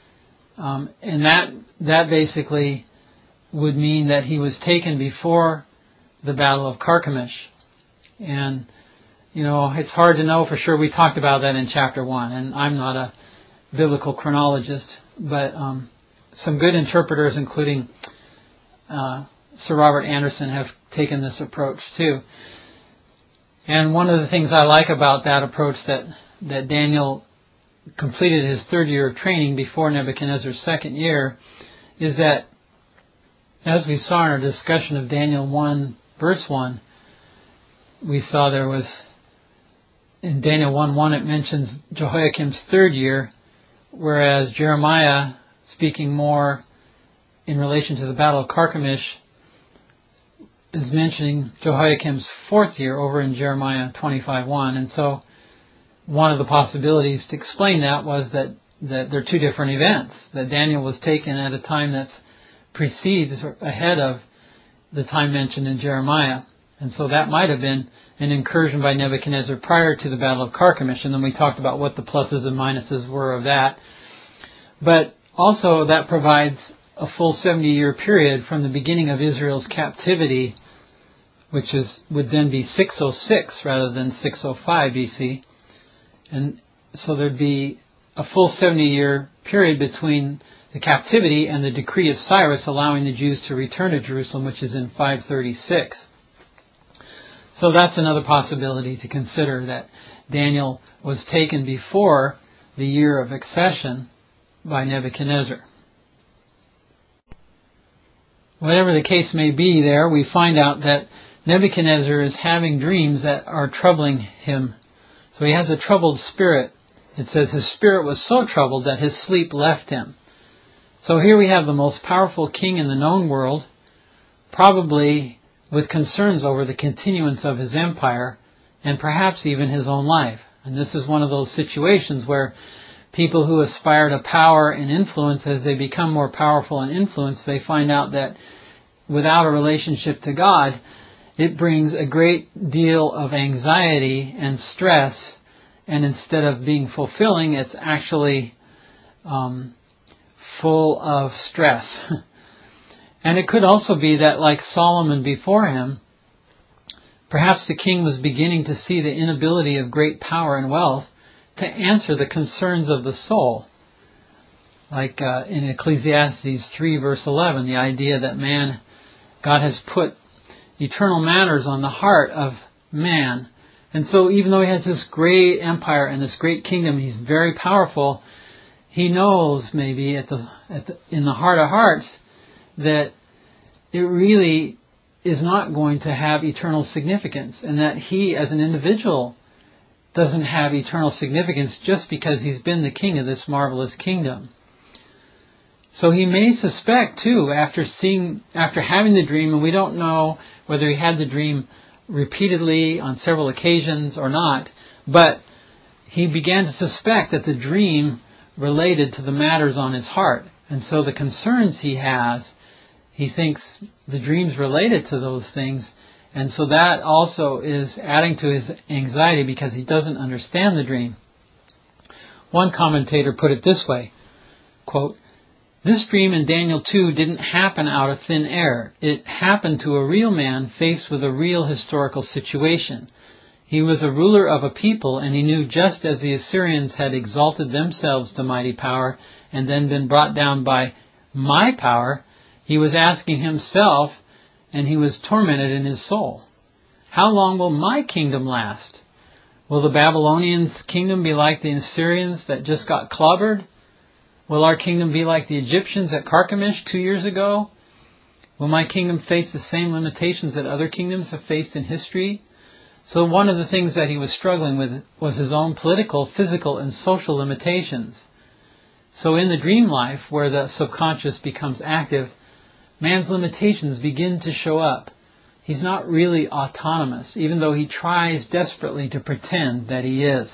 And that basically would mean that he was taken before the Battle of Carchemish. And it's hard to know for sure. We talked about that in chapter 1, and I'm not a biblical chronologist, but some good interpreters, including Sir Robert Anderson, have taken this approach too. And one of the things I like about that approach, that Daniel completed his third year of training before Nebuchadnezzar's second year, is that, as we saw in our discussion of Daniel 1, verse 1, we saw there was, in Daniel 1:1, it mentions Jehoiakim's third year, whereas Jeremiah, speaking more in relation to the Battle of Carchemish, is mentioning Jehoiakim's fourth year over in Jeremiah 25:1. And so one of the possibilities to explain that was that they're two different events, that Daniel was taken at a time that precedes or ahead of the time mentioned in Jeremiah. And so that might have been an incursion by Nebuchadnezzar prior to the Battle of Carchemish, and then we talked about what the pluses and minuses were of that. But also that provides a full 70-year period from the beginning of Israel's captivity, which would then be 606 rather than 605 BC. And so there'd be a full 70-year period between the captivity and the decree of Cyrus allowing the Jews to return to Jerusalem, which is in 536. So that's another possibility to consider, that Daniel was taken before the year of accession by Nebuchadnezzar. Whatever the case may be there, we find out that Nebuchadnezzar is having dreams that are troubling him. So he has a troubled spirit. It says his spirit was so troubled that his sleep left him. So here we have the most powerful king in the known world, probably with concerns over the continuance of his empire and perhaps even his own life. And this is one of those situations where people who aspire to power and influence, as they become more powerful and influenced, they find out that without a relationship to God, it brings a great deal of anxiety and stress, and instead of being fulfilling, it's actually full of stress. And it could also be that, like Solomon before him, perhaps the king was beginning to see the inability of great power and wealth to answer the concerns of the soul. Like in Ecclesiastes 3 verse 11, the idea that God has put eternal matters on the heart of man. And so even though he has this great empire and this great kingdom, he's very powerful, he knows maybe in the heart of hearts that it really is not going to have eternal significance, and that he as an individual doesn't have eternal significance just because he's been the king of this marvelous kingdom. So he may suspect too, after having the dream, and we don't know whether he had the dream repeatedly on several occasions or not, but he began to suspect that the dream related to the matters on his heart. And so the concerns he has, he thinks the dream's related to those things, and so that also is adding to his anxiety because he doesn't understand the dream. One commentator put it this way, quote, "This dream in Daniel 2 didn't happen out of thin air. It happened to a real man faced with a real historical situation. He was a ruler of a people, and he knew just as the Assyrians had exalted themselves to mighty power and then been brought down by my power, he was asking himself, and he was tormented in his soul. How long will my kingdom last? Will the Babylonians' kingdom be like the Assyrians that just got clobbered? Will our kingdom be like the Egyptians at Carchemish 2 years ago? Will my kingdom face the same limitations that other kingdoms have faced in history?" So one of the things that he was struggling with was his own political, physical, and social limitations. So in the dream life, where the subconscious becomes active, man's limitations begin to show up. He's not really autonomous, even though he tries desperately to pretend that he is.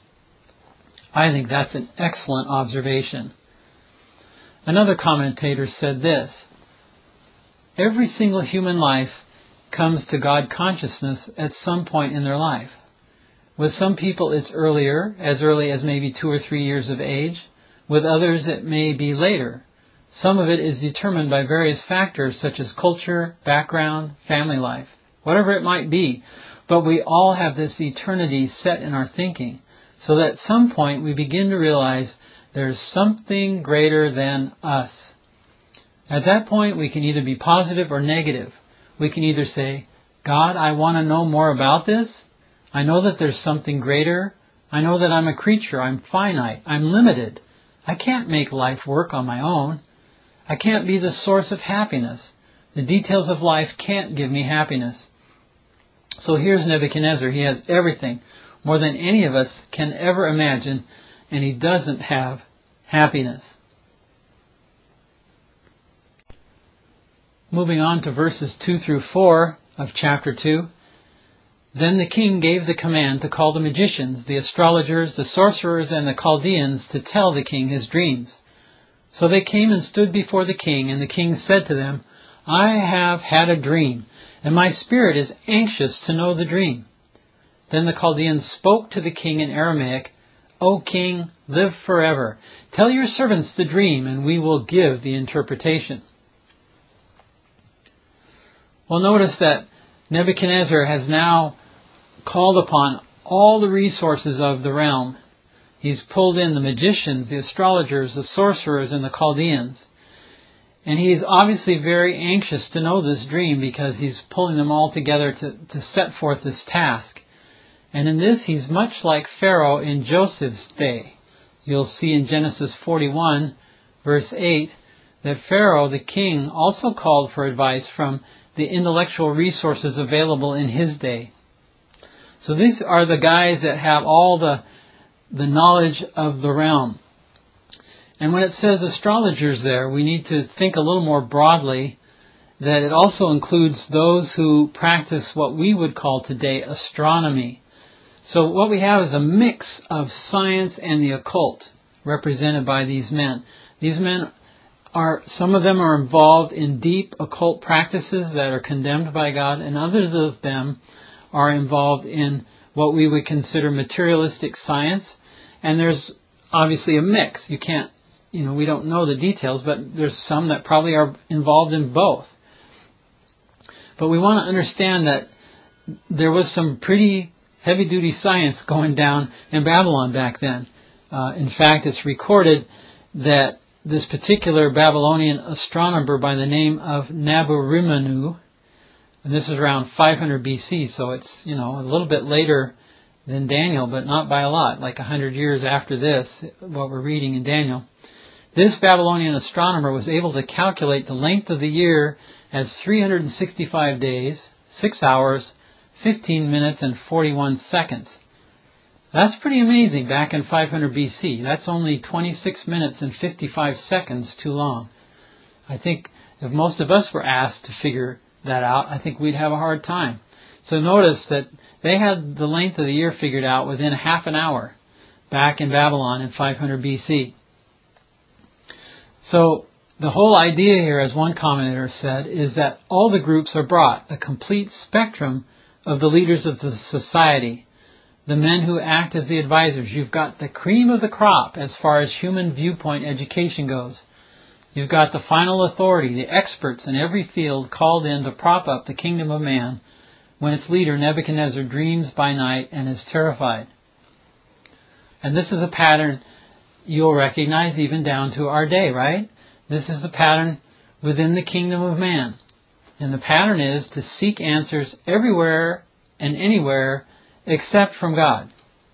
I think that's an excellent observation. Another commentator said this, "Every single human life comes to God consciousness at some point in their life. With some people it's earlier, as early as maybe 2 or 3 years of age. With others it may be later. Some of it is determined by various factors such as culture, background, family life, whatever it might be. But we all have this eternity set in our thinking, so that at some point we begin to realize there's something greater than us. At that point we can either be positive or negative. We can either say, 'God, I want to know more about this. I know that there's something greater. I know that I'm a creature. I'm finite. I'm limited. I can't make life work on my own. I can't be the source of happiness. The details of life can't give me happiness.' So here's Nebuchadnezzar. He has everything, more than any of us can ever imagine, and he doesn't have happiness." Moving on to verses 2 through 4 of chapter 2. "Then the king gave the command to call the magicians, the astrologers, the sorcerers, and the Chaldeans to tell the king his dreams. So they came and stood before the king, and the king said to them, 'I have had a dream, and my spirit is anxious to know the dream.' Then the Chaldeans spoke to the king in Aramaic, 'O king, live forever. Tell your servants the dream, and we will give the interpretation.'" Well, notice that Nebuchadnezzar has now called upon all the resources of the realm. He's pulled in the magicians, the astrologers, the sorcerers, and the Chaldeans. And he's obviously very anxious to know this dream because he's pulling them all together to set forth this task. And in this, he's much like Pharaoh in Joseph's day. You'll see in Genesis 41, verse 8, that Pharaoh, the king, also called for advice from the intellectual resources available in his day. So these are the guys that have all the knowledge of the realm. And when it says astrologers there, we need to think a little more broadly that it also includes those who practice what we would call today astronomy. So what we have is a mix of science and the occult represented by these men. These men some of them are involved in deep occult practices that are condemned by God, and others of them are involved in what we would consider materialistic science. And there's obviously a mix. We don't know the details, but there's some that probably are involved in both. But we want to understand that there was some pretty heavy-duty science going down in Babylon back then. In fact, it's recorded that this particular Babylonian astronomer by the name of Nabu-Rimanu, and this is around 500 BC, so it's a little bit later than Daniel, but not by a lot, like 100 years after this, what we're reading in Daniel. This Babylonian astronomer was able to calculate the length of the year as 365 days, 6 hours, 15 minutes, and 41 seconds. That's pretty amazing back in 500 BC. That's only 26 minutes and 55 seconds too long. I think if most of us were asked to figure that out, I think we'd have a hard time. So notice that they had the length of the year figured out within half an hour back in Babylon in 500 BC. So the whole idea here, as one commentator said, is that all the groups are brought, a complete spectrum of the leaders of the society. the men who act as the advisors. You've got the cream of the crop as far as human viewpoint education goes. You've got the final authority, the experts in every field called in to prop up the kingdom of man when its leader Nebuchadnezzar dreams by night and is terrified. And this is a pattern you'll recognize even down to our day, right? This is the pattern within the kingdom of man. And the pattern is to seek answers everywhere and anywhere except from God.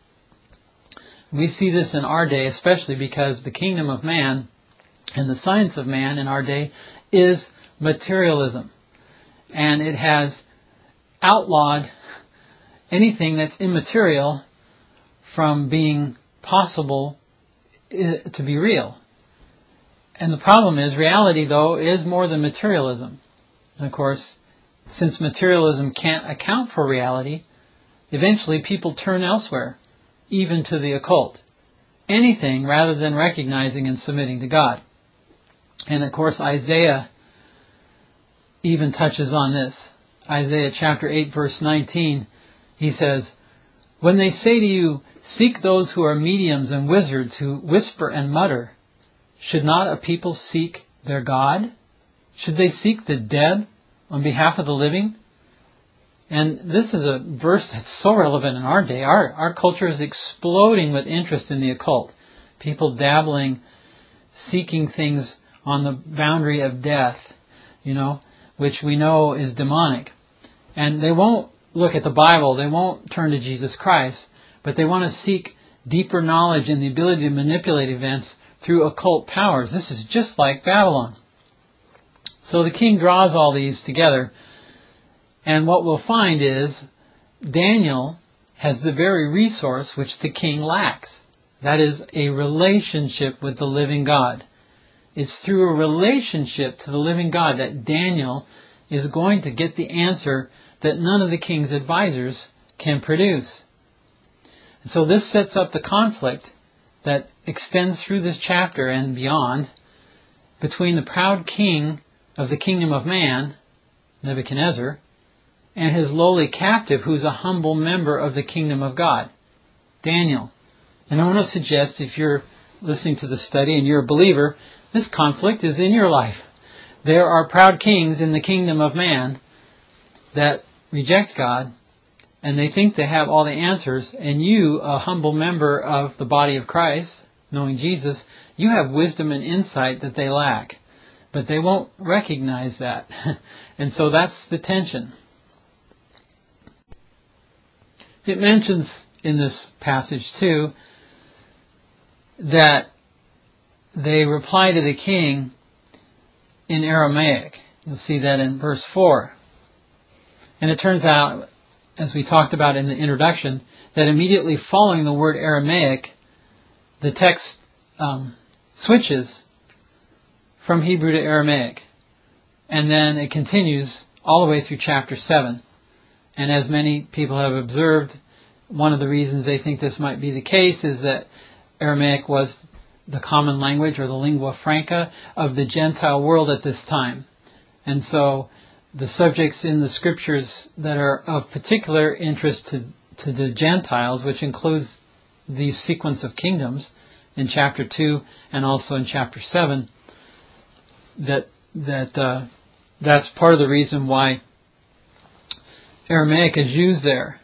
We see this in our day especially because the kingdom of man and the science of man in our day is materialism. And it has outlawed anything that's immaterial from being possible to be real. And the problem is, reality, though, is more than materialism. And of course, since materialism can't account for reality, eventually people turn elsewhere, even to the occult. Anything rather than recognizing and submitting to God. And of course, Isaiah even touches on this. Isaiah chapter 8, verse 19, he says, "When they say to you, seek those who are mediums and wizards who whisper and mutter, should not a people seek their God? Should they seek the dead on behalf of the living?" And this is a verse that's so relevant in our day. Our culture is exploding with interest in the occult. People dabbling, seeking things on the boundary of death, which we know is demonic. And they won't look at the Bible, they won't turn to Jesus Christ, but they want to seek deeper knowledge and the ability to manipulate events through occult powers. This is just like Babylon. So the king draws all these together, and what we'll find is Daniel has the very resource which the king lacks. That is a relationship with the living God. It's through a relationship to the living God that Daniel is going to get the answer that none of the king's advisors can produce. And so this sets up the conflict that extends through this chapter and beyond between the proud king of the kingdom of man, Nebuchadnezzar, and his lowly captive who's a humble member of the kingdom of God, Daniel. And I want to suggest, if you're listening to the study and you're a believer, this conflict is in your life. There are proud kings in the kingdom of man that reject God, and they think they have all the answers, and you, a humble member of the body of Christ, knowing Jesus, you have wisdom and insight that they lack. But they won't recognize that. And so that's the tension. It mentions in this passage, too, that they reply to the king in Aramaic. You'll see that in verse 4. And it turns out, as we talked about in the introduction, that immediately following the word Aramaic, the text switches from Hebrew to Aramaic. And then it continues all the way through chapter 7. And as many people have observed, one of the reasons they think this might be the case is that Aramaic was the common language or the lingua franca of the Gentile world at this time. And so the subjects in the scriptures that are of particular interest to the Gentiles, which includes the sequence of kingdoms in chapter 2 and also in chapter 7, that's part of the reason why Aramaic is used there.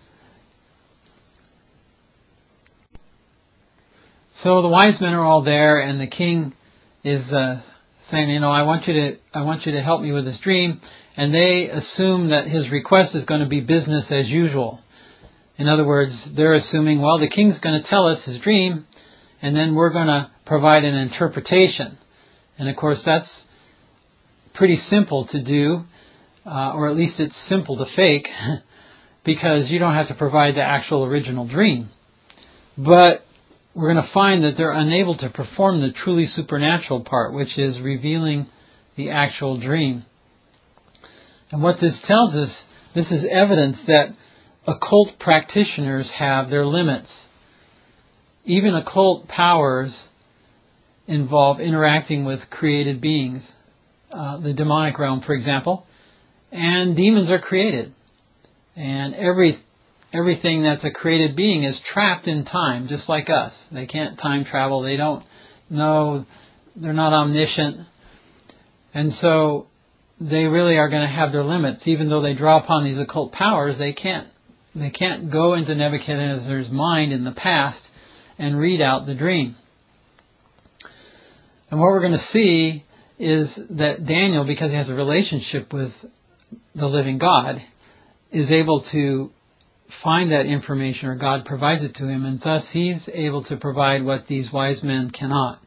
So the wise men are all there, and the king is saying, I want you to help me with this dream. And they assume that his request is going to be business as usual. In other words, they're assuming, well, the king's going to tell us his dream, and then we're going to provide an interpretation. And of course, that's pretty simple to do, or at least it's simple to fake, because you don't have to provide the actual original dream. But we're going to find that they're unable to perform the truly supernatural part, which is revealing the actual dream. And what this tells us, this is evidence that occult practitioners have their limits. Even occult powers involve interacting with created beings. The demonic realm, for example. And demons are created. And every everything that's a created being is trapped in time, just like us. They can't time travel. They don't know. They're not omniscient. And so they really are going to have their limits. Even though they draw upon these occult powers, they can't go into Nebuchadnezzar's mind in the past and read out the dream. And what we're going to see is that Daniel, because he has a relationship with the living God, is able to find that information, or God provides it to him, and thus he's able to provide what these wise men cannot.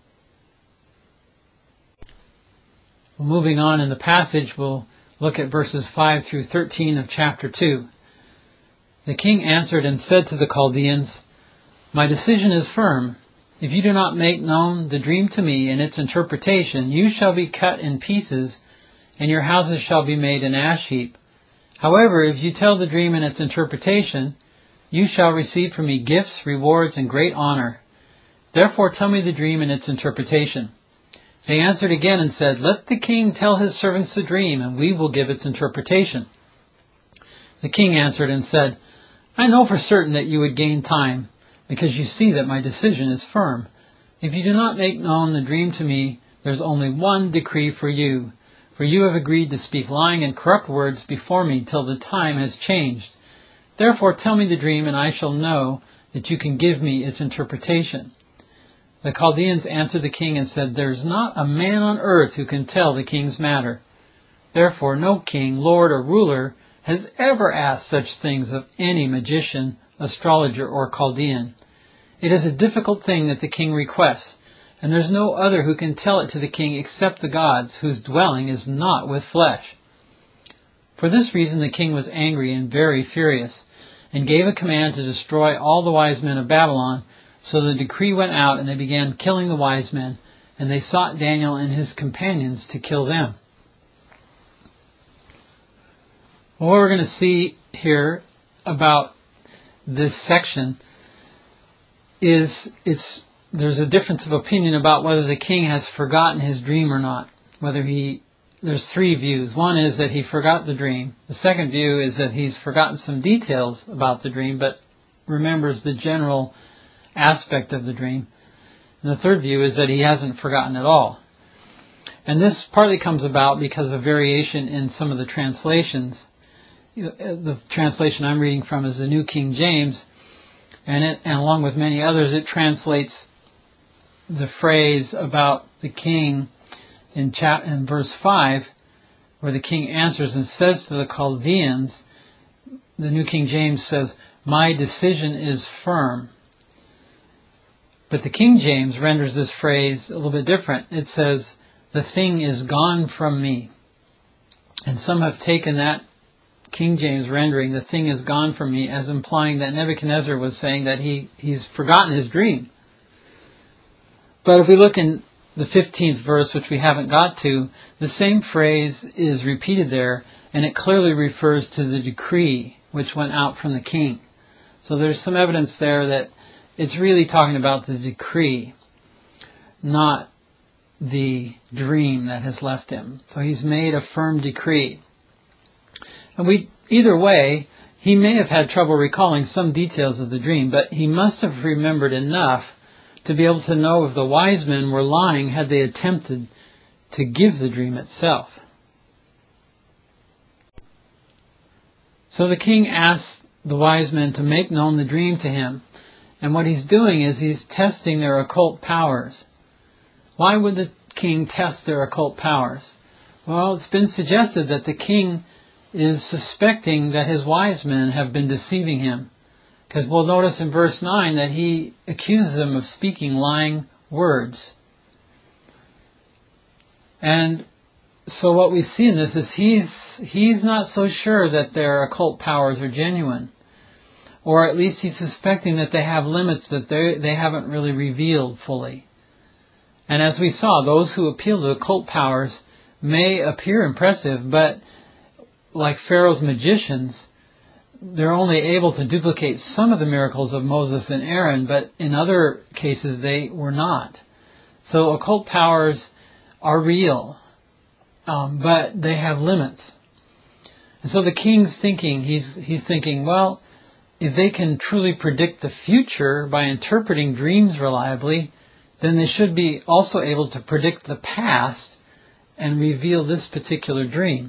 Well, moving on in the passage, we'll look at verses 5 through 13 of chapter 2. The king answered and said to the Chaldeans, "My decision is firm. If you do not make known the dream to me and its interpretation, you shall be cut in pieces, and your houses shall be made an ash heap. However, if you tell the dream and its interpretation, you shall receive from me gifts, rewards, and great honor. Therefore tell me the dream and its interpretation." They answered again and said, "Let the king tell his servants the dream, and we will give its interpretation." The king answered and said, "I know for certain that you would gain time, because you see that my decision is firm. If you do not make known the dream to me, there is only one decree for you. For you have agreed to speak lying and corrupt words before me till the time has changed. Therefore tell me the dream, and I shall know that you can give me its interpretation." The Chaldeans answered the king and said, "There is not a man on earth who can tell the king's matter. Therefore no king, lord, or ruler has ever asked such things of any magician, astrologer, or Chaldean. It is a difficult thing that the king requests, and there is no other who can tell it to the king except the gods, whose dwelling is not with flesh." For this reason the king was angry and very furious, and gave a command to destroy all the wise men of Babylon. So the decree went out, and they began killing the wise men, and they sought Daniel and his companions to kill them. What we're going to see here about this section is there's a difference of opinion about whether the king has forgotten his dream or not. There's three views. One is that he forgot the dream. The second view is that he's forgotten some details about the dream, but remembers the general aspect of the dream. And the third view is that he hasn't forgotten at all. And this partly comes about because of variation in some of the translations. The translation I'm reading from is the New King James, and along with many others, it translates the phrase about the king in verse 5, where the king answers and says to the Chaldeans. The New King James says, "My decision is firm." But the King James renders this phrase a little bit different. It says, "The thing is gone from me." And some have taken that King James rendering, "the thing is gone from me," as implying that Nebuchadnezzar was saying that he's forgotten his dream. But if we look in the 15th verse, which we haven't got to, the same phrase is repeated there, and it clearly refers to the decree which went out from the king. So there's some evidence there that it's really talking about the decree, not the dream that has left him. So he's made a firm decree. And either way, he may have had trouble recalling some details of the dream, but he must have remembered enough to be able to know if the wise men were lying had they attempted to give the dream itself. So the king asked the wise men to make known the dream to him. And what he's doing is he's testing their occult powers. Why would the king test their occult powers? Well, it's been suggested that the king is suspecting that his wise men have been deceiving him. Because we'll notice in verse 9 that he accuses them of speaking lying words. And so what we see in this is he's not so sure that their occult powers are genuine. Or at least he's suspecting that they have limits that they haven't really revealed fully. And as we saw, those who appeal to occult powers may appear impressive, but like Pharaoh's magicians, they're only able to duplicate some of the miracles of Moses and Aaron, but in other cases they were not. So occult powers are real, but they have limits. And so the king's thinking, he's thinking, well, if they can truly predict the future by interpreting dreams reliably, then they should be also able to predict the past and reveal this particular dream.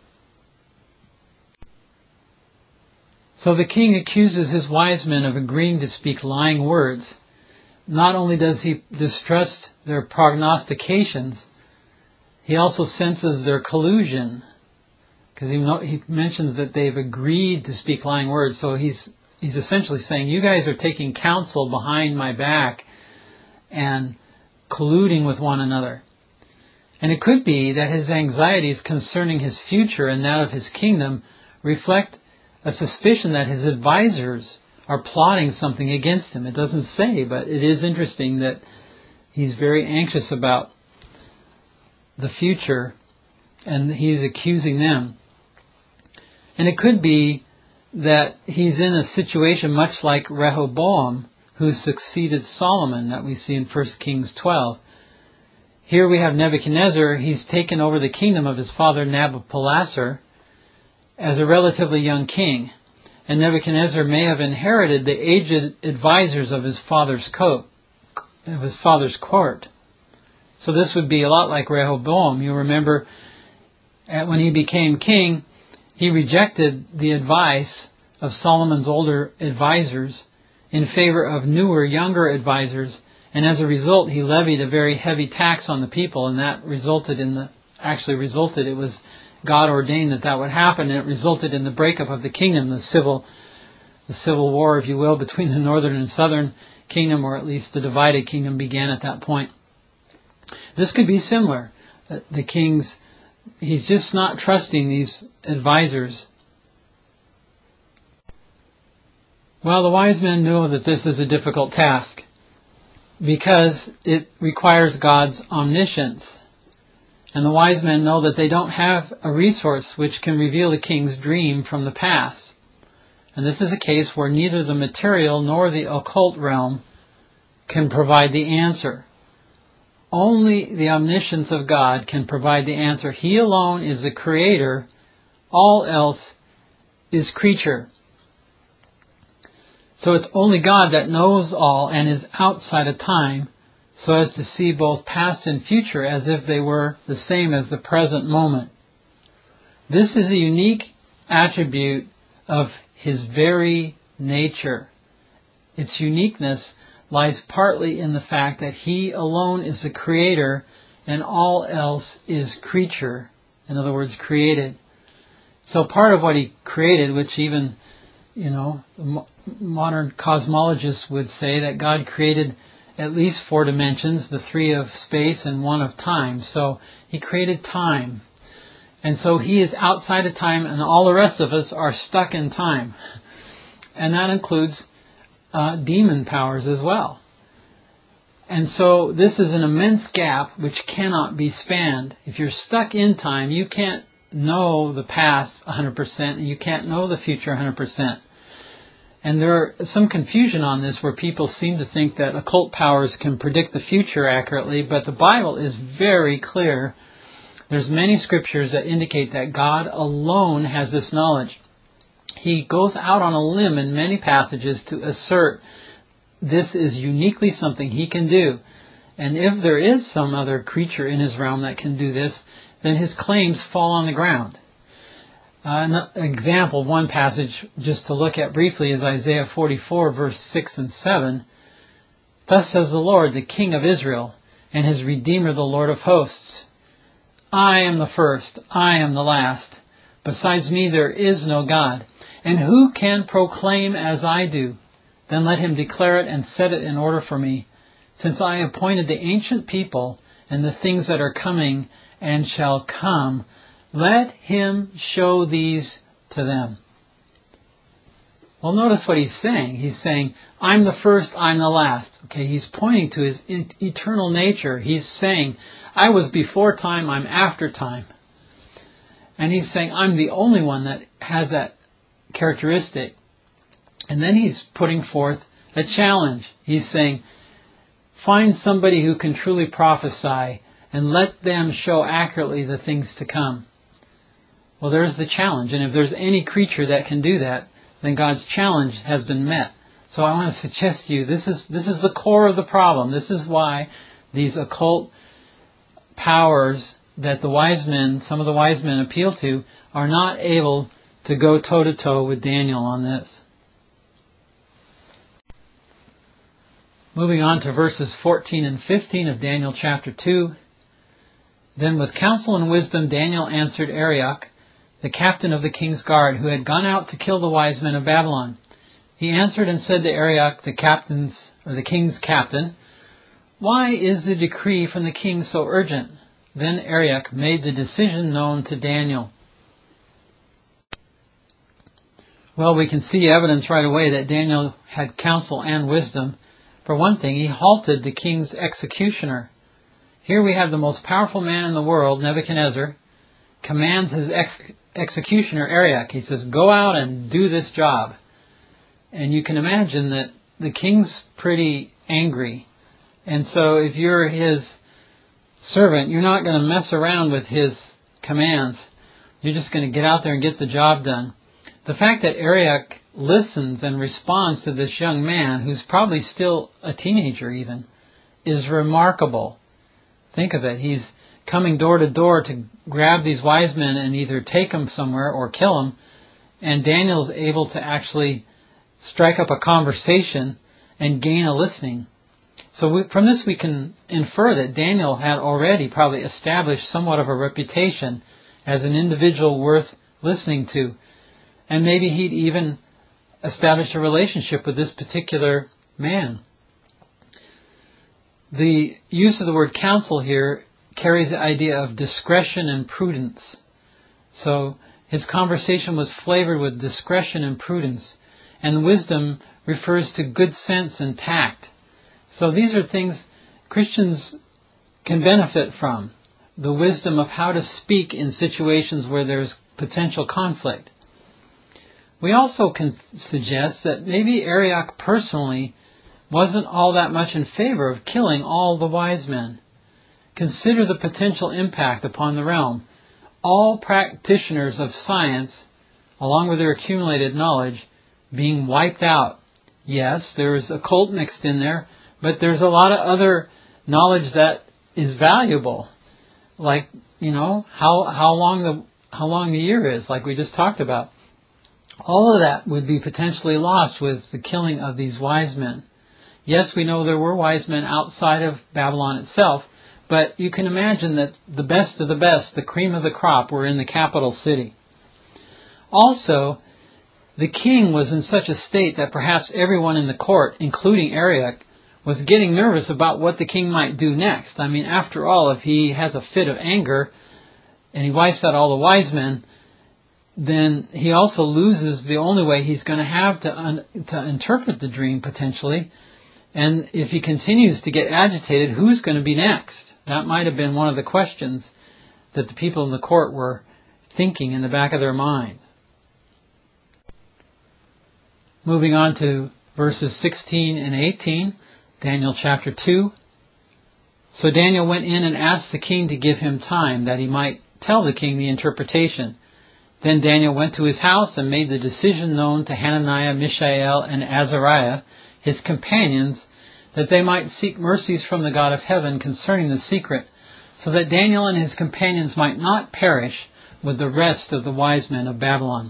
So the king accuses his wise men of agreeing to speak lying words. Not only does he distrust their prognostications, he also senses their collusion, because he mentions that they've agreed to speak lying words. So he's essentially saying, you guys are taking counsel behind my back and colluding with one another. And it could be that his anxieties concerning his future and that of his kingdom reflect a suspicion that his advisors are plotting something against him. It doesn't say, but it is interesting that he's very anxious about the future and he's accusing them. And it could be that he's in a situation much like Rehoboam, who succeeded Solomon, that we see in 1 Kings 12. Here we have Nebuchadnezzar. He's taken over the kingdom of his father Nabopolassar as a relatively young king. And Nebuchadnezzar may have inherited the aged advisors of his father's court. So this would be a lot like Rehoboam. You remember when he became king, he rejected the advice of Solomon's older advisors in favor of newer, younger advisors, and as a result, he levied a very heavy tax on the people, and that it was God ordained that would happen, and it resulted in the breakup of the kingdom, the civil war, if you will, between the northern and southern kingdom, or at least the divided kingdom began at that point. This could be similar. The king's, he's just not trusting these advisors. Well, the wise men know that this is a difficult task because it requires God's omniscience. And the wise men know that they don't have a resource which can reveal the king's dream from the past. And this is a case where neither the material nor the occult realm can provide the answer. Only the omniscience of God can provide the answer. He alone is the creator. All else is creature. So it's only God that knows all and is outside of time, so as to see both past and future as if they were the same as the present moment. This is a unique attribute of His very nature. Its uniqueness lies partly in the fact that He alone is the creator and all else is creature, in other words, created. So part of what He created, which even, modern cosmologists would say that God created at least 4 dimensions, the 3 of space and 1 of time. So He created time. And so He is outside of time, and all the rest of us are stuck in time. And that includes demon powers as well. And so this is an immense gap which cannot be spanned. If you're stuck in time, you can't know the past 100%, and you can't know the future 100%. And there is some confusion on this where people seem to think that occult powers can predict the future accurately, but the Bible is very clear. There's many scriptures that indicate that God alone has this knowledge. He goes out on a limb in many passages to assert this is uniquely something He can do. And if there is some other creature in His realm that can do this, then His claims fall on the ground. An example, one passage just to look at briefly is Isaiah 44, verse 6 and 7. Thus says the Lord, the King of Israel, and His Redeemer, the Lord of hosts. I am the first, I am the last. Besides me there is no God. And who can proclaim as I do? Then let him declare it and set it in order for me. Since I appointed the ancient people and the things that are coming and shall come, let him show these to them. Well, notice what he's saying. He's saying, I'm the first, I'm the last. Okay, he's pointing to His eternal nature. He's saying, I was before time, I'm after time. And He's saying, I'm the only one that has that characteristic. And then He's putting forth a challenge. He's saying, find somebody who can truly prophesy and let them show accurately the things to come. Well, there's the challenge. And if there's any creature that can do that, then God's challenge has been met. So I want to suggest to you, this is the core of the problem. This is why these occult powers that some of the wise men appeal to, are not able to go toe-to-toe with Daniel on this. Moving on to verses 14 and 15 of Daniel chapter 2. Then with counsel and wisdom Daniel answered Arioch, the captain of the king's guard, who had gone out to kill the wise men of Babylon. He answered and said to Arioch, the king's captain, "Why is the decree from the king so urgent?" Then Arioch made the decision known to Daniel. Well, we can see evidence right away that Daniel had counsel and wisdom. For one thing, he halted the king's executioner. Here we have the most powerful man in the world, Nebuchadnezzar, commands his executioner, Arioch. He says, "Go out and do this job." And you can imagine that the king's pretty angry. And so if you're his servant, you're not going to mess around with his commands. You're just going to get out there and get the job done. The fact that Arioch listens and responds to this young man, who's probably still a teenager even, is remarkable. Think of it. He's coming door to door to grab these wise men and either take them somewhere or kill them. And Daniel's able to actually strike up a conversation and gain a listening. So from this we can infer that Daniel had already probably established somewhat of a reputation as an individual worth listening to. And maybe he'd even established a relationship with this particular man. The use of the word counsel here carries the idea of discretion and prudence. So his conversation was flavored with discretion and prudence. And wisdom refers to good sense and tact. So these are things Christians can benefit from. The wisdom of how to speak in situations where there's potential conflict. We also can suggest that maybe Arioch personally wasn't all that much in favor of killing all the wise men. Consider the potential impact upon the realm. All practitioners of science, along with their accumulated knowledge, being wiped out. Yes, there's occult mixed in there, but there's a lot of other knowledge that is valuable. Like, how long the year is, like we just talked about. All of that would be potentially lost with the killing of these wise men. Yes, we know there were wise men outside of Babylon itself, but you can imagine that the best of the best, the cream of the crop, were in the capital city. Also, the king was in such a state that perhaps everyone in the court, including Arioch, was getting nervous about what the king might do next. I mean, after all, if he has a fit of anger and he wipes out all the wise men, then he also loses the only way he's going to have to interpret the dream, potentially. And if he continues to get agitated, who's going to be next? That might have been one of the questions that the people in the court were thinking in the back of their mind. Moving on to verses 16 and 18, Daniel chapter 2. So Daniel went in and asked the king to give him time, that he might tell the king the interpretation. Then Daniel went to his house and made the decision known to Hananiah, Mishael, and Azariah, his companions, that they might seek mercies from the God of heaven concerning the secret, so that Daniel and his companions might not perish with the rest of the wise men of Babylon.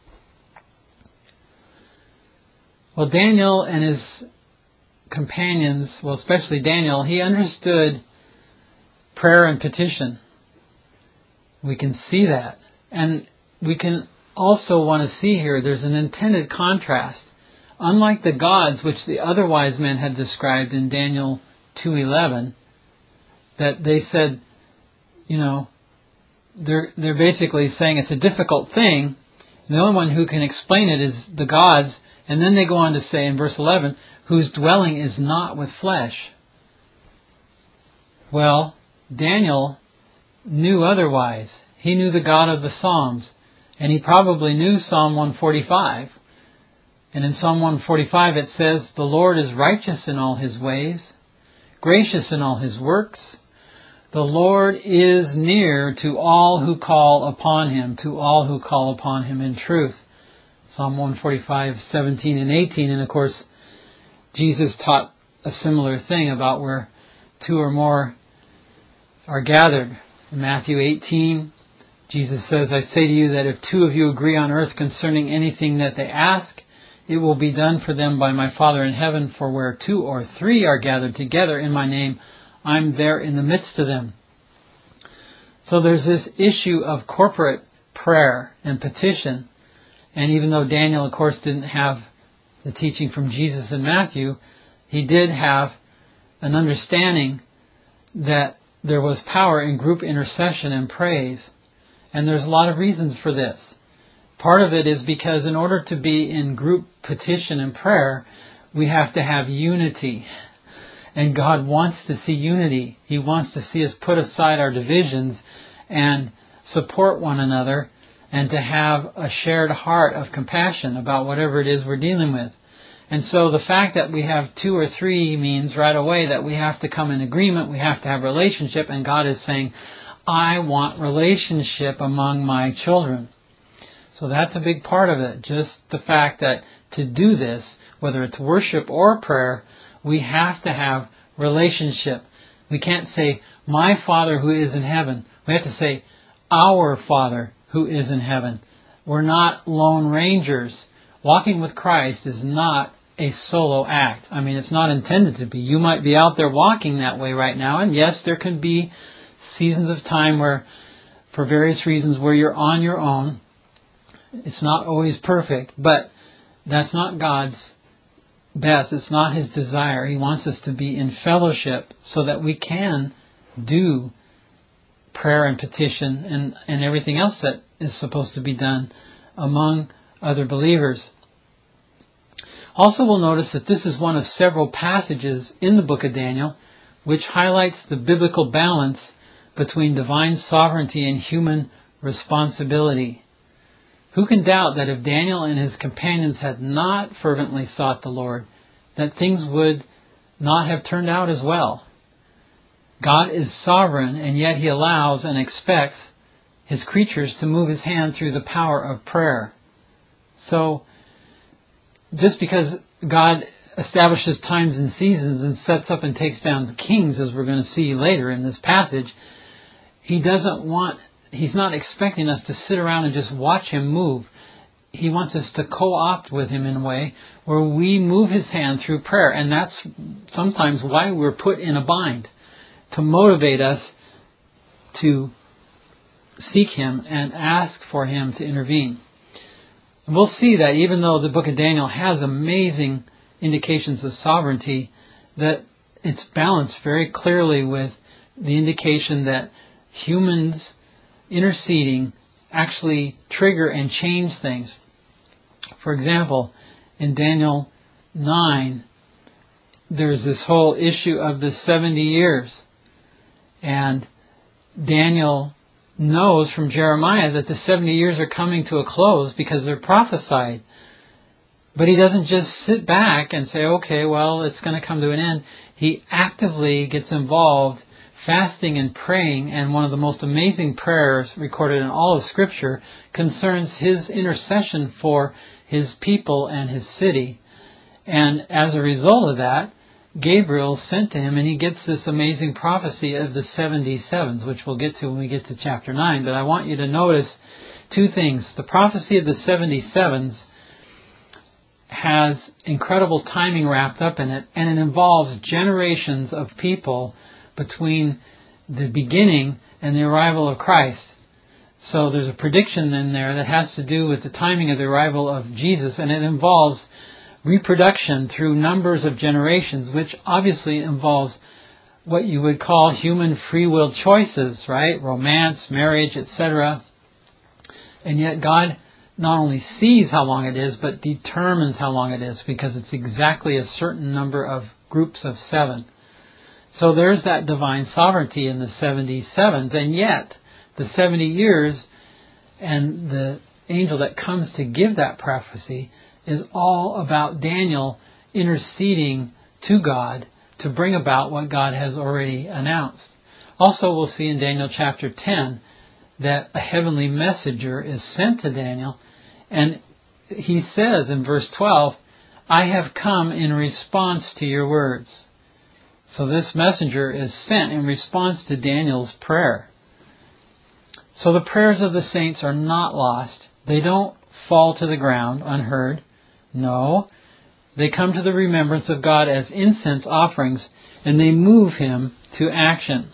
Well, Daniel and his companions, especially Daniel, he understood prayer and petition. We can see that. And we can also want to see here there's an intended contrast. Unlike the gods which the other wise men had described in Daniel 2:11, that they said, they're basically saying it's a difficult thing. The only one who can explain it is the gods. And then they go on to say in verse 11, whose dwelling is not with flesh. Well, Daniel knew otherwise. He knew the God of the Psalms. And he probably knew Psalm 145. And in Psalm 145 it says, the Lord is righteous in all his ways, gracious in all his works. The Lord is near to all who call upon him, in truth. Psalm 145:17 and 18. And of course, Jesus taught a similar thing about where two or more are gathered. In Matthew 18, Jesus says, I say to you that if two of you agree on earth concerning anything that they ask, it will be done for them by my Father in heaven. For where two or three are gathered together in my name, I'm there in the midst of them. So there's this issue of corporate prayer and petition. And even though Daniel, of course, didn't have the teaching from Jesus in Matthew, he did have an understanding that there was power in group intercession and praise. And there's a lot of reasons for this. Part of it is because in order to be in group petition and prayer, we have to have unity. And God wants to see unity. He wants to see us put aside our divisions and support one another and to have a shared heart of compassion about whatever it is we're dealing with. And so the fact that we have two or three means right away that we have to come in agreement, we have to have relationship, and God is saying, I want relationship among my children. So that's a big part of it. Just the fact that to do this, whether it's worship or prayer, we have to have relationship. We can't say, my Father who is in heaven. We have to say, our Father who is in heaven. We're not lone rangers. Walking with Christ is not a solo act. I mean, it's not intended to be. You might be out there walking that way right now, and yes, there can be seasons of time where, for various reasons, where you're on your own. It's not always perfect, but that's not God's best. It's not His desire. He wants us to be in fellowship so that we can do prayer and petition and everything else that is supposed to be done among other believers. Also, we'll notice that this is one of several passages in the book of Daniel which highlights the biblical balance between divine sovereignty and human responsibility. Who can doubt that if Daniel and his companions had not fervently sought the Lord, that things would not have turned out as well? God is sovereign, and yet He allows and expects His creatures to move His hand through the power of prayer. So, just because God establishes times and seasons and sets up and takes down the kings, as we're going to see later in this passage, He's not expecting us to sit around and just watch Him move. He wants us to co-opt with Him in a way where we move His hand through prayer. And that's sometimes why we're put in a bind, to motivate us to seek Him and ask for Him to intervene. And we'll see that even though the book of Daniel has amazing indications of sovereignty, that it's balanced very clearly with the indication that humans interceding actually trigger and change things. For example, in Daniel 9, there's this whole issue of the 70 years. And Daniel knows from Jeremiah that the 70 years are coming to a close because they're prophesied. But he doesn't just sit back and say, okay, well, it's going to come to an end. He actively gets involved, fasting and praying, and one of the most amazing prayers recorded in all of Scripture concerns his intercession for his people and his city. And as a result of that, Gabriel sent to him, and he gets this amazing prophecy of the 77s, which we'll get to when we get to chapter 9. But I want you to notice two things. The prophecy of the 77s has incredible timing wrapped up in it, and it involves generations of people between the beginning and the arrival of Christ. So there's a prediction in there that has to do with the timing of the arrival of Jesus, and it involves reproduction through numbers of generations, which obviously involves what you would call human free will choices, right? Romance, marriage, etc. And yet God not only sees how long it is, but determines how long it is, because it's exactly a certain number of groups of 7. So there's that divine sovereignty in the 77s, and yet the 70 years and the angel that comes to give that prophecy is all about Daniel interceding to God to bring about what God has already announced. Also, we'll see in Daniel chapter 10 that a heavenly messenger is sent to Daniel, and he says in verse 12, I have come in response to your words. So this messenger is sent in response to Daniel's prayer. So the prayers of the saints are not lost. They don't fall to the ground unheard. No, they come to the remembrance of God as incense offerings, and they move him to action.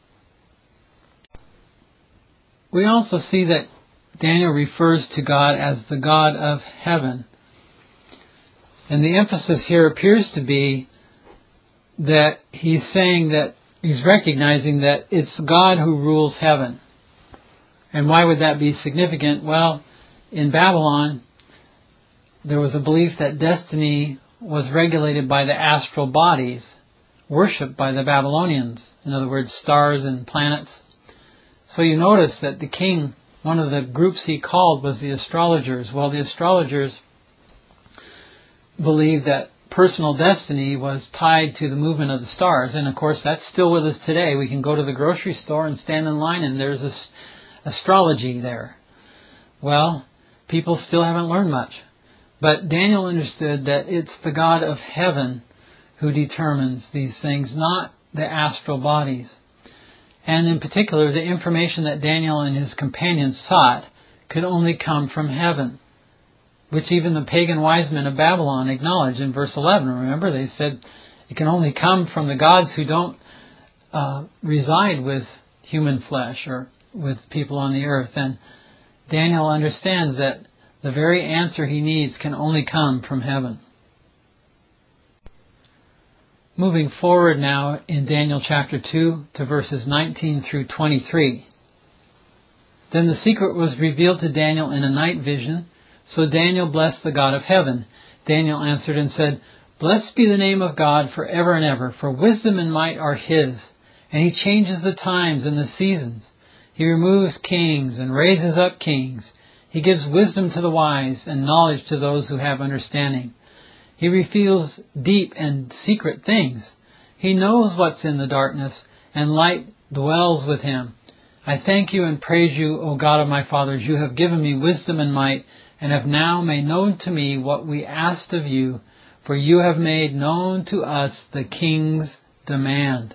We also see that Daniel refers to God as the God of heaven. And the emphasis here appears to be that he's saying that he's recognizing that it's God who rules heaven. And why would that be significant? Well, in Babylon, there was a belief that destiny was regulated by the astral bodies, worshipped by the Babylonians. In other words, stars and planets. So you notice that the king, one of the groups he called was the astrologers. Well, the astrologers believed that personal destiny was tied to the movement of the stars. And of course, that's still with us today. We can go to the grocery store and stand in line and there's this astrology there. Well, people still haven't learned much. But Daniel understood that it's the God of heaven who determines these things, not the astral bodies. And in particular, the information that Daniel and his companions sought could only come from heaven, which even the pagan wise men of Babylon acknowledged in verse 11. Remember, they said it can only come from the gods who don't reside with human flesh or with people on the earth. And Daniel understands that the very answer he needs can only come from heaven. Moving forward now in Daniel chapter 2 to verses 19 through 23. Then the secret was revealed to Daniel in a night vision. So Daniel blessed the God of heaven. Daniel answered and said, Blessed be the name of God forever and ever, for wisdom and might are his. And he changes the times and the seasons. He removes kings and raises up kings. He gives wisdom to the wise and knowledge to those who have understanding. He reveals deep and secret things. He knows what's in the darkness, and light dwells with him. I thank you and praise you, O God of my fathers. You have given me wisdom and might, and have now made known to me what we asked of you, for you have made known to us the king's demand.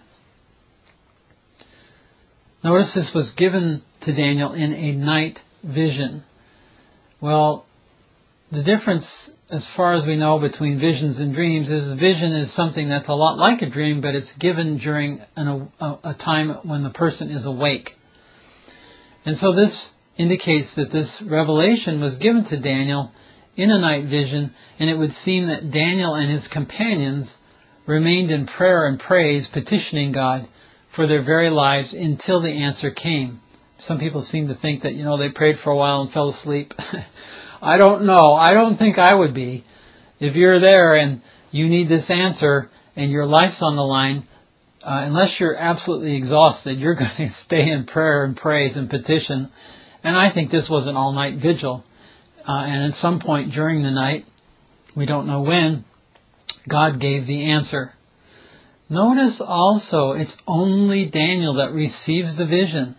Notice this was given to Daniel in a night vision. Well, the difference, as far as we know, between visions and dreams is a vision is something that's a lot like a dream, but it's given during a time when the person is awake. And so this indicates that this revelation was given to Daniel in a night vision, and it would seem that Daniel and his companions remained in prayer and praise, petitioning God for their very lives until the answer came. Some people seem to think that, they prayed for a while and fell asleep. I don't know. I don't think I would be. If you're there and you need this answer and your life's on the line, unless you're absolutely exhausted, you're going to stay in prayer and praise and petition. And I think this was an all-night vigil. And at some point during the night, we don't know when, God gave the answer. Notice also, it's only Daniel that receives the vision.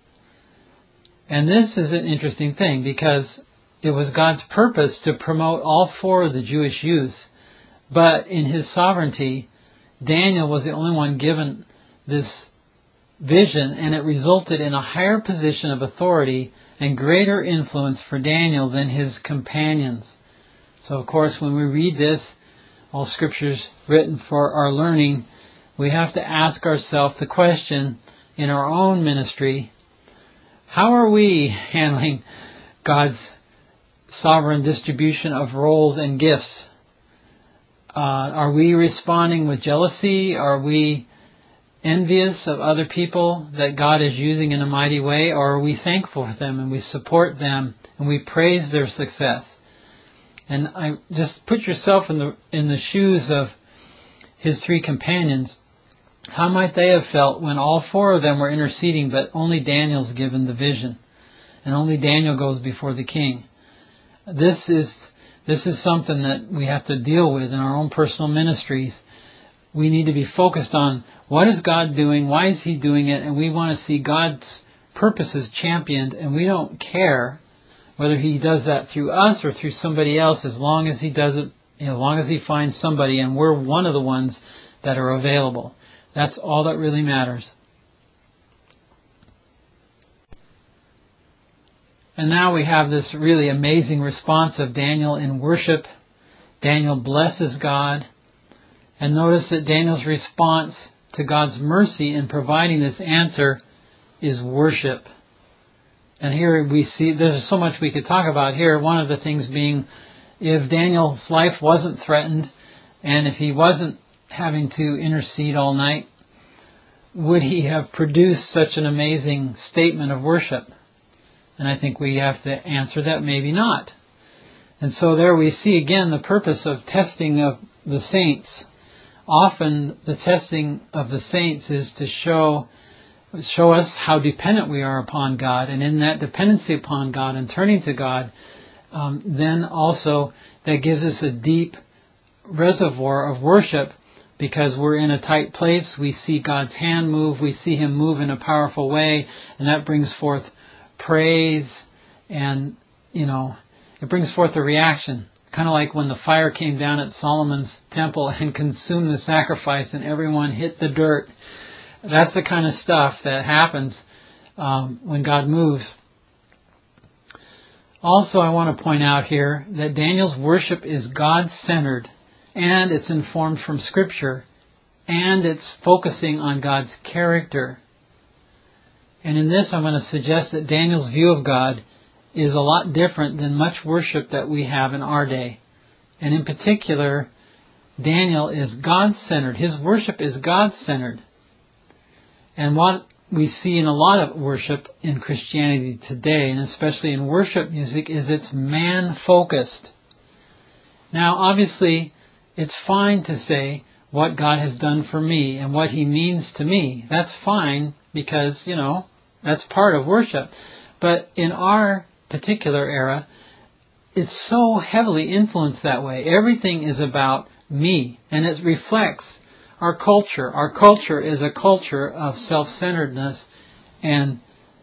And this is an interesting thing because it was God's purpose to promote all four of the Jewish youths. But in his sovereignty, Daniel was the only one given this vision, and it resulted in a higher position of authority and greater influence for Daniel than his companions. So, of course, when we read this, all Scripture's written for our learning, we have to ask ourselves the question in our own ministry, how are we handling God's sovereign distribution of roles and gifts? Are we responding with jealousy? Are we envious of other people that God is using in a mighty way? Or are we thankful for them and we support them and we praise their success? And I just put yourself in the shoes of his three companions. How might they have felt when all four of them were interceding, but only Daniel's given the vision, and only Daniel goes before the king? This is something that we have to deal with in our own personal ministries. We need to be focused on what is God doing, why is He doing it, and we want to see God's purposes championed, and we don't care whether he does that through us or through somebody else, as long as he does it, as long as he finds somebody and we're one of the ones that are available. That's all that really matters. And now we have this really amazing response of Daniel in worship. Daniel blesses God. And notice that Daniel's response to God's mercy in providing this answer is worship. And here we see, there's so much we could talk about here. One of the things being, if Daniel's life wasn't threatened, and if he wasn't having to intercede all night, would he have produced such an amazing statement of worship? And I think we have to answer that maybe not. And so there we see again the purpose of testing of the saints. Often the testing of the saints is to show us how dependent we are upon God. And in that dependency upon God and turning to God, then also that gives us a deep reservoir of worship, because we're in a tight place. We see God's hand move. We see Him move in a powerful way. And that brings forth praise, and it brings forth a reaction, kind of like when the fire came down at Solomon's temple and consumed the sacrifice and everyone hit the dirt. That's the kind of stuff that happens when God moves. Also, I want to point out here that Daniel's worship is God-centered, and it's informed from Scripture, and it's focusing on God's character. And in this, I'm going to suggest that Daniel's view of God is a lot different than much worship that we have in our day. And in particular, Daniel is God-centered. His worship is God-centered. And what we see in a lot of worship in Christianity today, and especially in worship music, is it's man-focused. Now, obviously, it's fine to say what God has done for me and what He means to me. That's fine, because, that's part of worship. But in our particular era, it's so heavily influenced that way. Everything is about me, and it reflects our culture. Our culture is a culture of self-centeredness, and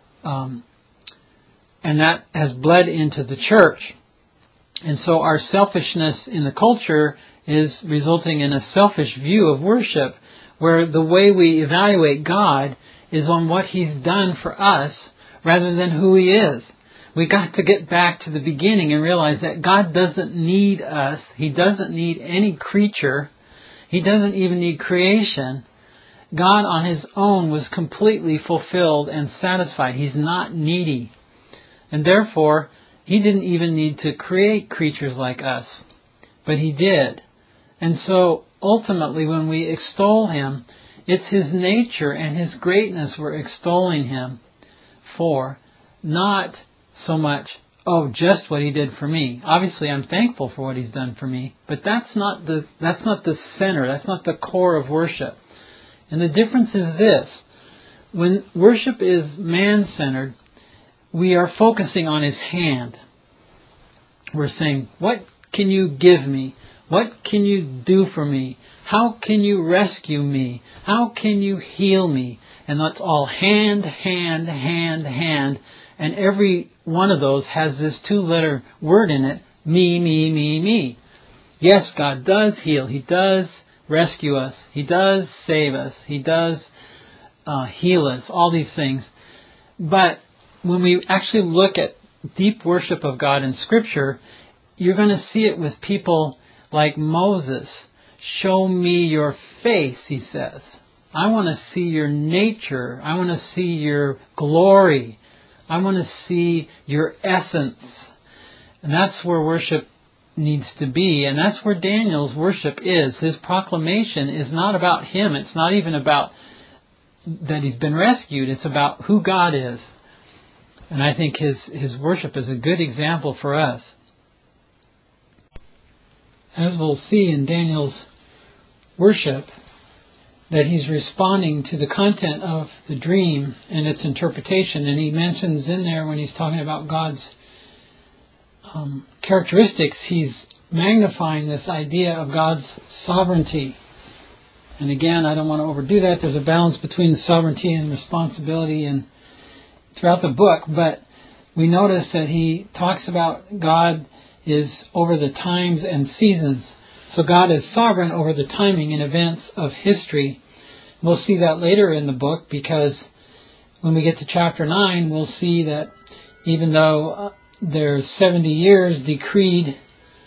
that has bled into the church. And so our selfishness in the culture is resulting in a selfish view of worship, where the way we evaluate God is on what He's done for us rather than who He is. We got to get back to the beginning and realize that God doesn't need us. He doesn't need any creature. He doesn't even need creation. God on His own was completely fulfilled and satisfied. He's not needy. And therefore, He didn't even need to create creatures like us. But He did. And so, ultimately, when we extol Him, it's His nature and His greatness we're extolling Him for, not so much, just what He did for me. Obviously, I'm thankful for what He's done for me, but that's not the center, that's not the core of worship. And the difference is this: when worship is man-centered, we are focusing on His hand. We're saying, what can you give me? What can you do for me? How can you rescue me? How can you heal me? And that's all hand, hand, hand, hand. And every one of those has this 2-letter word in it, me, me, me, me. Yes, God does heal. He does rescue us. He does save us. He does heal us. All these things. But when we actually look at deep worship of God in Scripture, you're going to see it with people like Moses. Show me your face, he says. I want to see your nature. I want to see your glory. I want to see your essence. And that's where worship needs to be. And that's where Daniel's worship is. His proclamation is not about him. It's not even about that he's been rescued. It's about who God is. And I think his worship is a good example for us. As we'll see in Daniel's worship, that he's responding to the content of the dream and its interpretation. And he mentions in there, when he's talking about God's characteristics, he's magnifying this idea of God's sovereignty. And again, I don't want to overdo that. There's a balance between sovereignty and responsibility and throughout the book, but we notice that he talks about God is over the times and seasons. So God is sovereign over the timing and events of history. We'll see that later in the book, because when we get to chapter 9, we'll see that even though there's 70 years decreed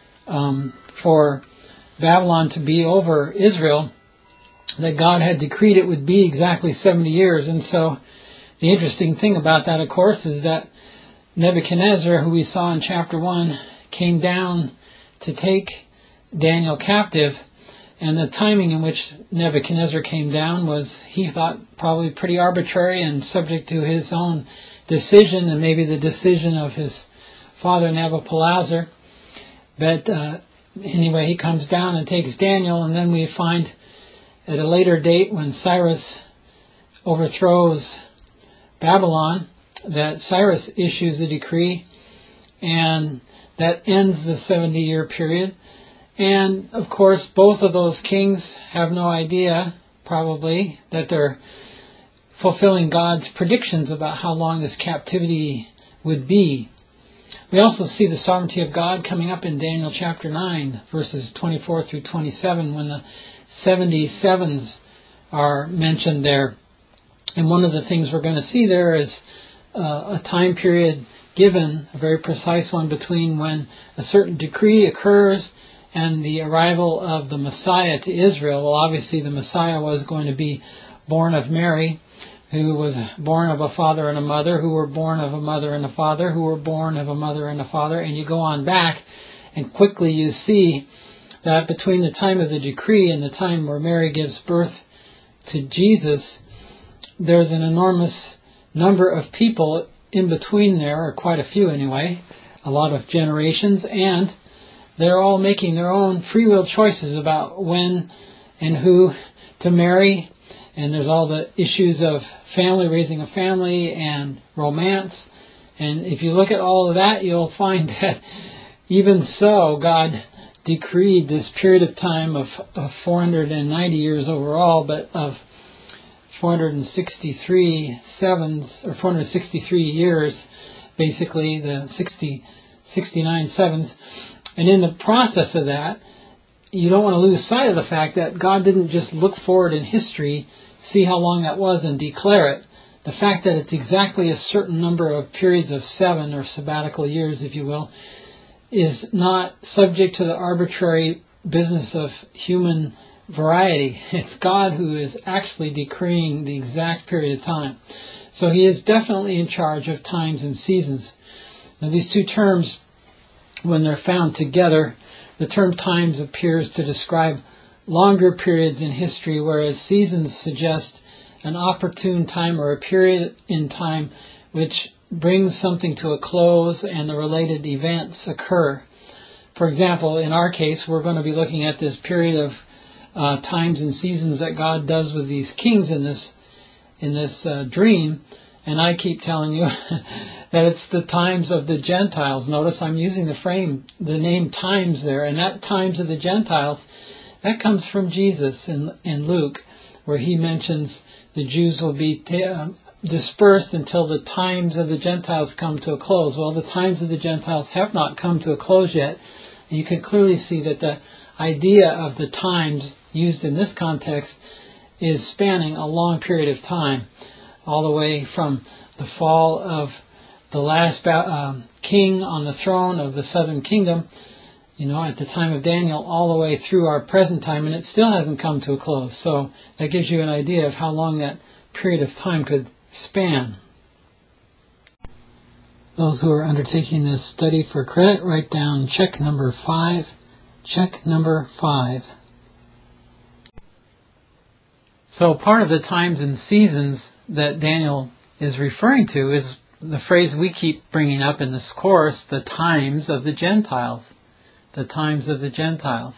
for Babylon to be over Israel, that God had decreed it would be exactly 70 years. And so the interesting thing about that, of course, is that Nebuchadnezzar, who we saw in chapter 1, came down to take Daniel captive, and the timing in which Nebuchadnezzar came down was, he thought, probably pretty arbitrary and subject to his own decision and maybe the decision of his father Nabopolassar. But anyway, he comes down and takes Daniel, and then we find at a later date when Cyrus overthrows Babylon that Cyrus issues a decree, and that ends the 70-year period. And, of course, both of those kings have no idea, probably, that they're fulfilling God's predictions about how long this captivity would be. We also see the sovereignty of God coming up in Daniel chapter 9, verses 24 through 27, when the 77s are mentioned there. And one of the things we're going to see there is a time period given, a very precise one, between when a certain decree occurs and the arrival of the Messiah to Israel. Well, obviously the Messiah was going to be born of Mary, who was born of a father and a mother, who were born of a mother and a father, who were born of a mother and a father, and you go on back, and quickly you see that between the time of the decree and the time where Mary gives birth to Jesus, there's an enormous number of people in between there, or quite a few anyway, a lot of generations, and they're all making their own free will choices about when and who to marry. And there's all the issues of family, raising a family, and romance. And if you look at all of that, you'll find that even so, God decreed this period of time of 490 years overall, but of 463 sevens, or 463 years, basically the 69 sevens. And in the process of that, you don't want to lose sight of the fact that God didn't just look forward in history, see how long that was, and declare it. The fact that it's exactly a certain number of periods of 7, or sabbatical years, if you will, is not subject to the arbitrary business of human variety. It's God who is actually decreeing the exact period of time. So He is definitely in charge of times and seasons. Now, these two terms, when they're found together, the term times appears to describe longer periods in history, whereas seasons suggest an opportune time or a period in time which brings something to a close and the related events occur. For example, in our case, we're going to be looking at this period of times and seasons that God does with these kings in this dream. And I keep telling you that it's the times of the Gentiles. Notice I'm using the name times there, and that times of the Gentiles, that comes from Jesus in Luke, where He mentions the Jews will be dispersed until the times of the Gentiles come to a close. Well, the times of the Gentiles have not come to a close yet, and you can clearly see that the idea of the times used in this context is spanning a long period of time, all the way from the fall of the last king on the throne of the southern kingdom, at the time of Daniel, all the way through our present time, and it still hasn't come to a close. So that gives you an idea of how long that period of time could span. Those who are undertaking this study for credit, write down check number 5. Check number 5. So part of the times and seasons that Daniel is referring to is the phrase we keep bringing up in this course, the times of the Gentiles. The times of the Gentiles.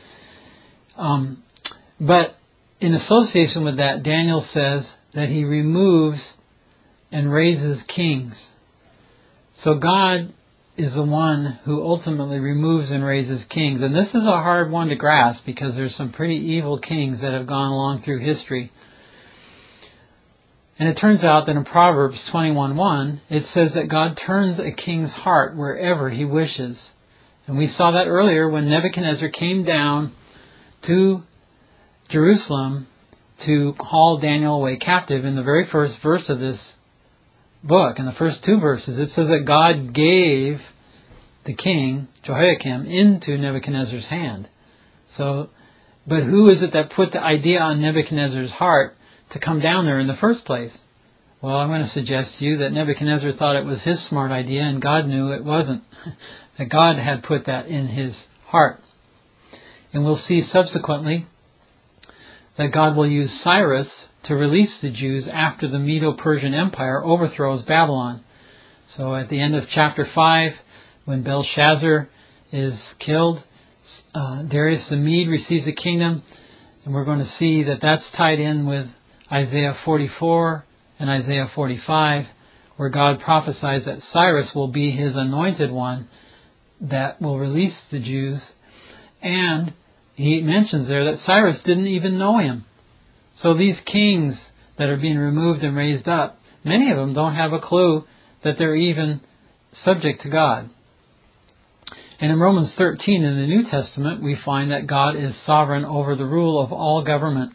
But in association with that, Daniel says that He removes and raises kings. So God is the one who ultimately removes and raises kings. And this is a hard one to grasp, because there's some pretty evil kings that have gone along through history. And it turns out that in Proverbs 21:1, it says that God turns a king's heart wherever he wishes. And we saw that earlier when Nebuchadnezzar came down to Jerusalem to haul Daniel away captive. In the very first verse of this book, in the first 2 verses, it says that God gave the king, Jehoiakim, into Nebuchadnezzar's hand. But who is it that put the idea on Nebuchadnezzar's heart to come down there in the first place? Well, I'm going to suggest to you that Nebuchadnezzar thought it was his smart idea and God knew it wasn't. That God had put that in his heart. And we'll see subsequently that God will use Cyrus to release the Jews after the Medo-Persian Empire overthrows Babylon. So at the end of chapter 5, when Belshazzar is killed, Darius the Mede receives the kingdom, and we're going to see that that's tied in with Isaiah 44 and Isaiah 45, where God prophesies that Cyrus will be his anointed one that will release the Jews. And he mentions there that Cyrus didn't even know him. So these kings that are being removed and raised up, many of them don't have a clue that they're even subject to God. And in Romans 13 in the New Testament, we find that God is sovereign over the rule of all governments.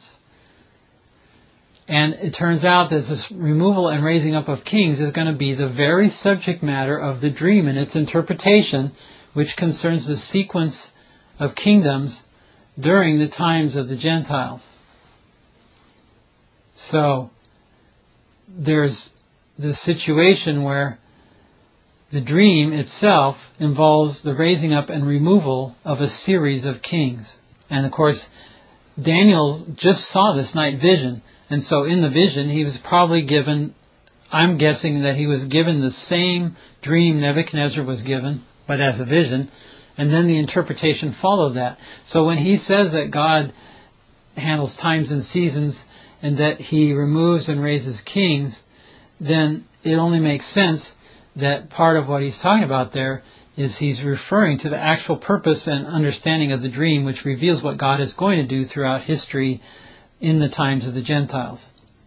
And it turns out that this removal and raising up of kings is going to be the very subject matter of the dream and its interpretation, which concerns the sequence of kingdoms during the times of the Gentiles. So, there's the situation where the dream itself involves the raising up and removal of a series of kings. And of course, Daniel just saw this night vision. And so in the vision, he was probably given, I'm guessing that he was given the same dream Nebuchadnezzar was given, but as a vision. And then the interpretation followed that. So when he says that God handles times and seasons and that he removes and raises kings, then it only makes sense that part of what he's talking about there is he's referring to the actual purpose and understanding of the dream, which reveals what God is going to do throughout history in the times of the Gentiles.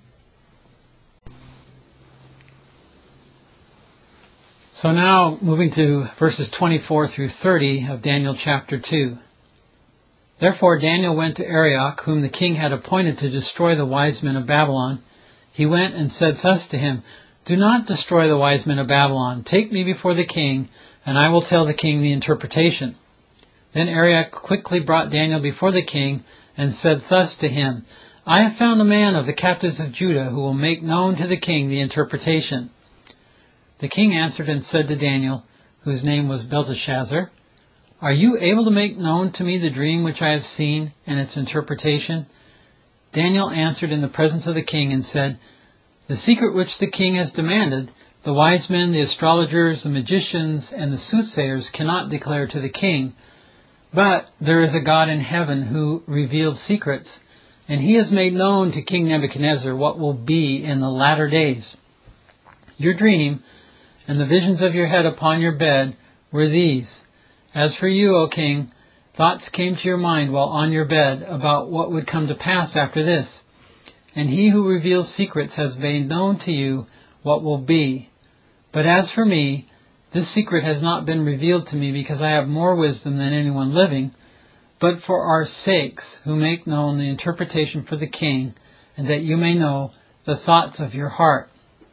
So now, moving to verses 24 through 30 of Daniel chapter 2. Therefore Daniel went to Arioch, whom the king had appointed to destroy the wise men of Babylon. He went and said thus to him, Do not destroy the wise men of Babylon. Take me before the king, and I will tell the king the interpretation. Then Arioch quickly brought Daniel before the king, and said thus to him, I have found a man of the captives of Judah who will make known to the king the interpretation. The king answered and said to Daniel, whose name was Belteshazzar, Are you able to make known to me the dream which I have seen and its interpretation? Daniel answered in the presence of the king and said, The secret which the king has demanded, the wise men, the astrologers, the magicians, and the soothsayers cannot declare to the king. But there is a God in heaven who reveals secrets, and he has made known to King Nebuchadnezzar what will be in the latter days. Your dream and the visions of your head upon your bed were these. As for you, O king, thoughts came to your mind while on your bed about what would come to pass after this. And he who reveals secrets has made known to you what will be. But as for me, this secret has not been revealed to me because I have more wisdom than anyone living, but for our sakes who make known the interpretation for the king, and that you may know the thoughts of your heart.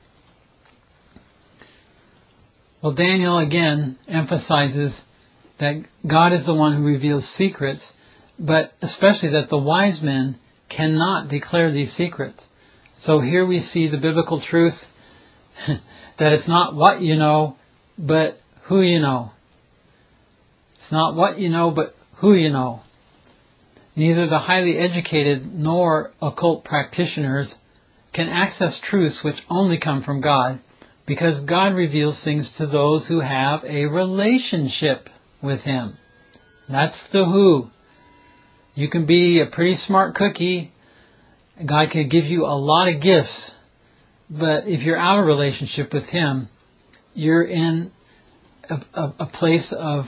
Well, Daniel again emphasizes that God is the one who reveals secrets, but especially that the wise men cannot declare these secrets. So here we see the biblical truth that it's not what you know, but who you know. It's not what you know, but who you know. Neither the highly educated nor occult practitioners can access truths which only come from God, because God reveals things to those who have a relationship with Him. That's the who. You can be a pretty smart cookie. God can give you a lot of gifts. But if you're out of relationship with Him, you're in a place of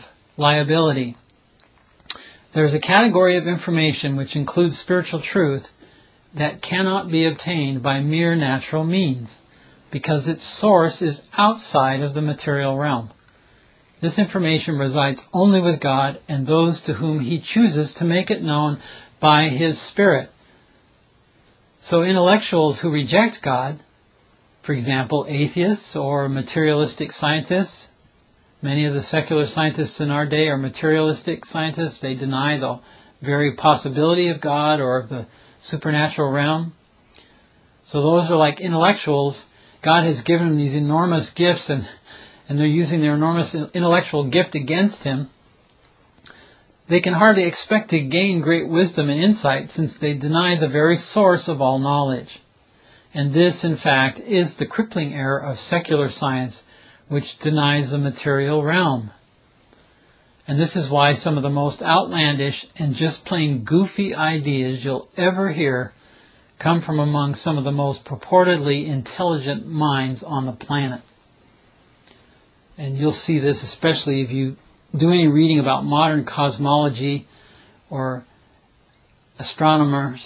liability. There's a category of information which includes spiritual truth that cannot be obtained by mere natural means, because its source is outside of the material realm. This information resides only with God and those to whom He chooses to make it known by His Spirit. So intellectuals who reject God, for example, atheists or materialistic scientists, many of the secular scientists in our day are materialistic scientists. They deny the very possibility of God or of the supernatural realm. So those are like intellectuals. God has given them these enormous gifts and they're using their enormous intellectual gift against Him. They can hardly expect to gain great wisdom and insight since they deny the very source of all knowledge. And this, in fact, is the crippling error of secular science, which denies the material realm. And this is why some of the most outlandish and just plain goofy ideas you'll ever hear come from among some of the most purportedly intelligent minds on the planet. And you'll see this especially if you do any reading about modern cosmology or astronomers.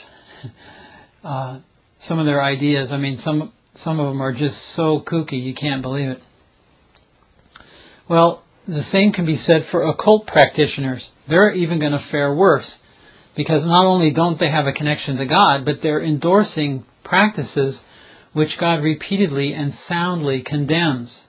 Some of their ideas, I mean, some of them are just so kooky you can't believe it. Well, the same can be said for occult practitioners. They're even going to fare worse, because not only don't they have a connection to God, but they're endorsing practices which God repeatedly and soundly condemns.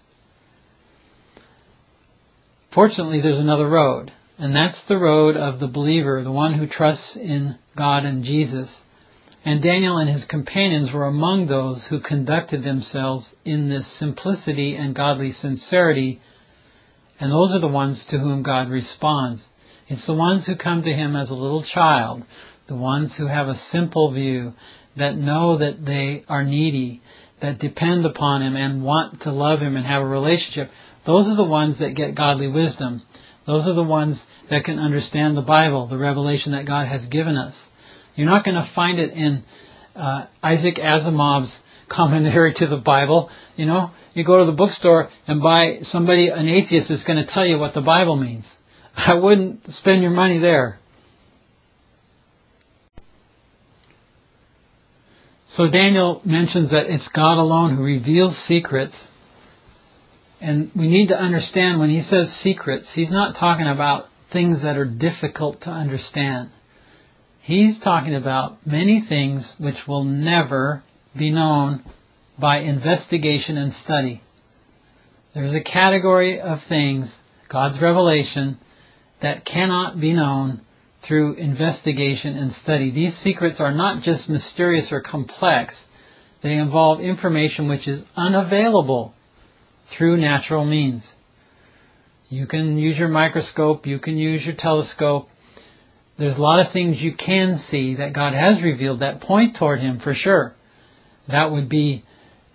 Fortunately, there's another road, and that's the road of the believer, the one who trusts in God and Jesus. And Daniel and his companions were among those who conducted themselves in this simplicity and godly sincerity, and those are the ones to whom God responds. It's the ones who come to Him as a little child, the ones who have a simple view, that know that they are needy, that depend upon Him and want to love Him and have a relationship. Those are the ones that get godly wisdom. Those are the ones that can understand the Bible, the revelation that God has given us. You're not going to find it in Isaac Asimov's commentary to the Bible. You know, you go to the bookstore and buy somebody, an atheist, is going to tell you what the Bible means. I wouldn't spend your money there. So Daniel mentions that it's God alone who reveals secrets. And we need to understand when he says secrets, he's not talking about things that are difficult to understand. He's talking about many things which will never be known by investigation and study. There's a category of things, God's revelation, that cannot be known through investigation and study. These secrets are not just mysterious or complex. They involve information which is unavailable through natural means. You can use your microscope, you can use your telescope. There's a lot of things you can see that God has revealed that point toward Him for sure. That would be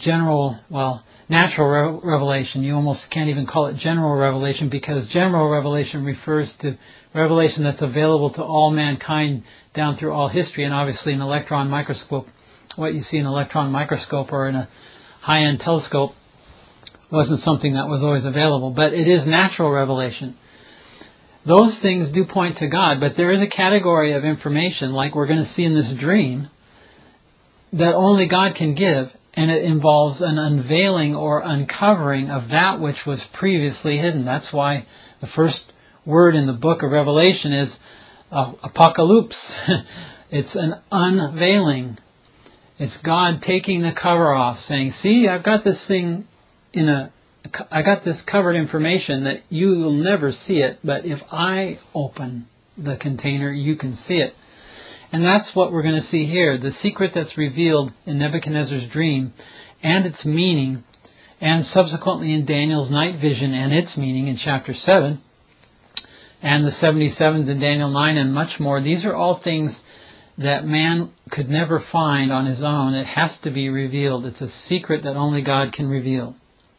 natural revelation. You almost can't even call it general revelation, because general revelation refers to revelation that's available to all mankind down through all history. And obviously an electron microscope, what you see in an electron microscope or in a high-end telescope, wasn't something that was always available. But it is natural revelation. Those things do point to God, but there is a category of information, like we're going to see in this dream, that only God can give, and it involves an unveiling or uncovering of that which was previously hidden. That's why the first word in the book of Revelation is apocalypse. It's an unveiling. It's God taking the cover off, saying, see, I've got this thing I got this covered information that you will never see it, but if I open the container, you can see it. And that's what we're going to see here. The secret that's revealed in Nebuchadnezzar's dream and its meaning, and subsequently in Daniel's night vision and its meaning in chapter 7, and the 77s in Daniel 9 and much more. These are all things that man could never find on his own. It has to be revealed. It's a secret that only God can reveal.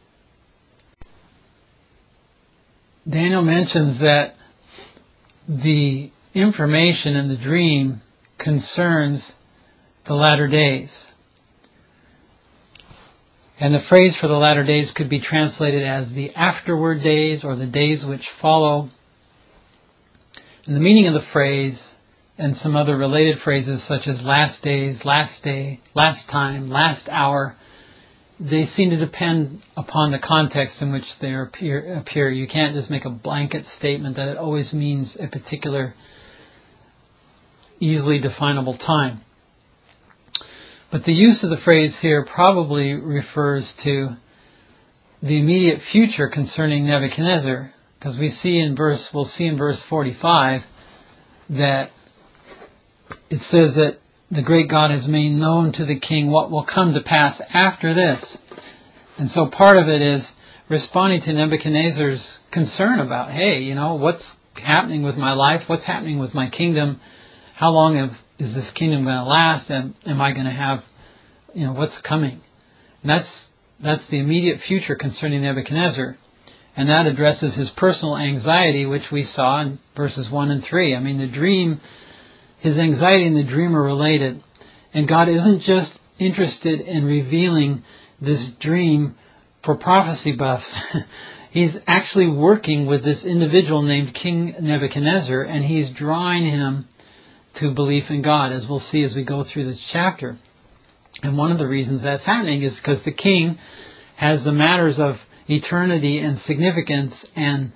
Daniel mentions that the information in the dream concerns the latter days. And the phrase for the latter days could be translated as the afterward days or the days which follow. And the meaning of the phrase and some other related phrases such as last days, last day, last time, last hour, they seem to depend upon the context in which they appear. You can't just make a blanket statement that it always means a particular easily definable time. But the use of the phrase here probably refers to the immediate future concerning Nebuchadnezzar, because we'll see in verse 45 that it says that the great God has made known to the king what will come to pass after this. And so part of it is responding to Nebuchadnezzar's concern about, hey, what's happening with my life? What's happening with my kingdom? How long is this kingdom going to last? And am I going to have, what's coming? And that's the immediate future concerning Nebuchadnezzar. And that addresses his personal anxiety, which we saw in verses 1 and 3. I mean, the dream, his anxiety and the dream are related. And God isn't just interested in revealing this dream for prophecy buffs. He's actually working with this individual named King Nebuchadnezzar, and he's drawing him to belief in God, as we'll see as we go through this chapter. And one of the reasons that's happening is because the king has the matters of eternity and significance and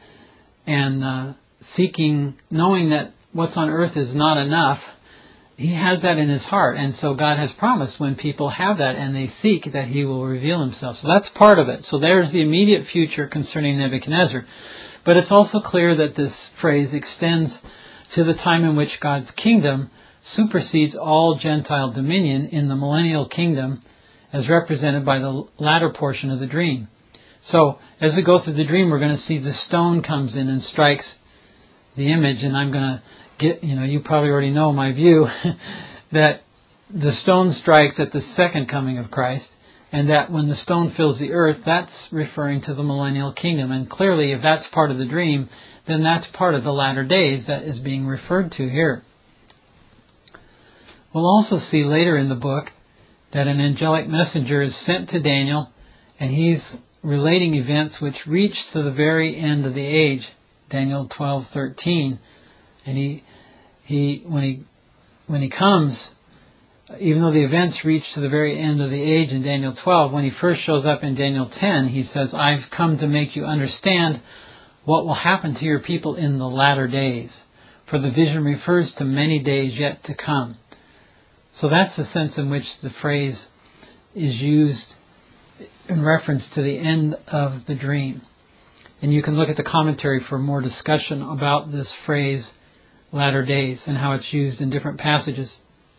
seeking, knowing that what's on earth is not enough. He has that in his heart, and so God has promised when people have that and they seek that He will reveal Himself. So that's part of it. So there's the immediate future concerning Nebuchadnezzar. But it's also clear that this phrase extends to the time in which God's kingdom supersedes all Gentile dominion in the millennial kingdom, as represented by the latter portion of the dream. So, as we go through the dream, we're going to see the stone comes in and strikes the image, and I'm going to get, you probably already know my view, that the stone strikes at the second coming of Christ, and that when the stone fills the earth, that's referring to the millennial kingdom. And clearly, if that's part of the dream, then that's part of the latter days that is being referred to here. We'll also see later in the book that an angelic messenger is sent to Daniel, and he's relating events which reach to the very end of the age, Daniel 12:13. And when he comes, even though the events reach to the very end of the age in Daniel 12, when he first shows up in Daniel 10, he says, I've come to make you understand what will happen to your people in the latter days. For the vision refers to many days yet to come. So that's the sense in which the phrase is used in reference to the end of the dream. And you can look at the commentary for more discussion about this phrase, latter days, and how it's used in different passages.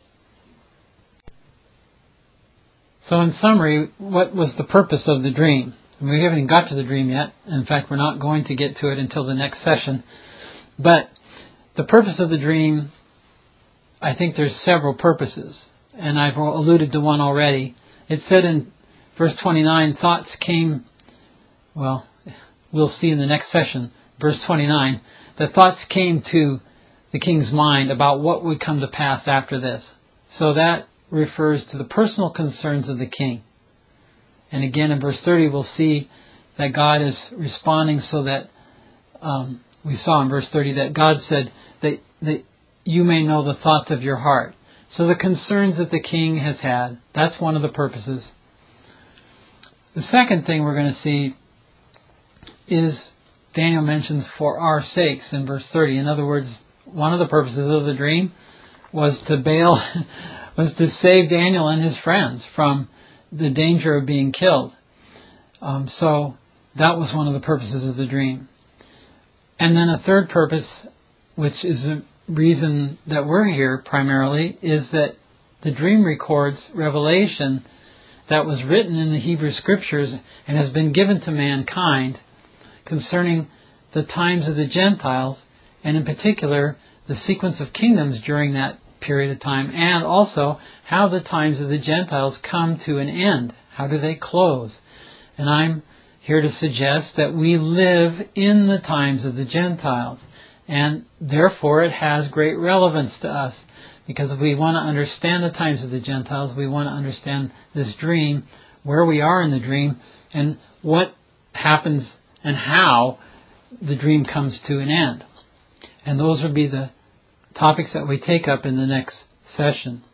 So in summary, what was the purpose of the dream? And we haven't even got to the dream yet. In fact, we're not going to get to it until the next session. But the purpose of the dream, I think there's several purposes. And I've alluded to one already. It said in verse 29, thoughts came, well, we'll see in the next session, verse 29, the thoughts came to the king's mind about what would come to pass after this. So that refers to the personal concerns of the king. And again in verse 30 we'll see that God is responding so that we saw in verse 30 that God said that you may know the thoughts of your heart. So the concerns that the king has had, that's one of the purposes. The second thing we're going to see is Daniel mentions for our sakes in verse 30. In other words, one of the purposes of the dream was to save Daniel and his friends from the danger of being killed. So that was one of the purposes of the dream. And then a third purpose, which is the reason that we're here primarily, is that the dream records revelation that was written in the Hebrew Scriptures and has been given to mankind concerning the times of the Gentiles, and in particular the sequence of kingdoms during that period of time, and also how the times of the Gentiles come to an end. How do they close? And I'm here to suggest that we live in the times of the Gentiles, and therefore it has great relevance to us, because if we want to understand the times of the Gentiles, we want to understand this dream, where we are in the dream, and what happens and how the dream comes to an end. And those would be the topics that we take up in the next session.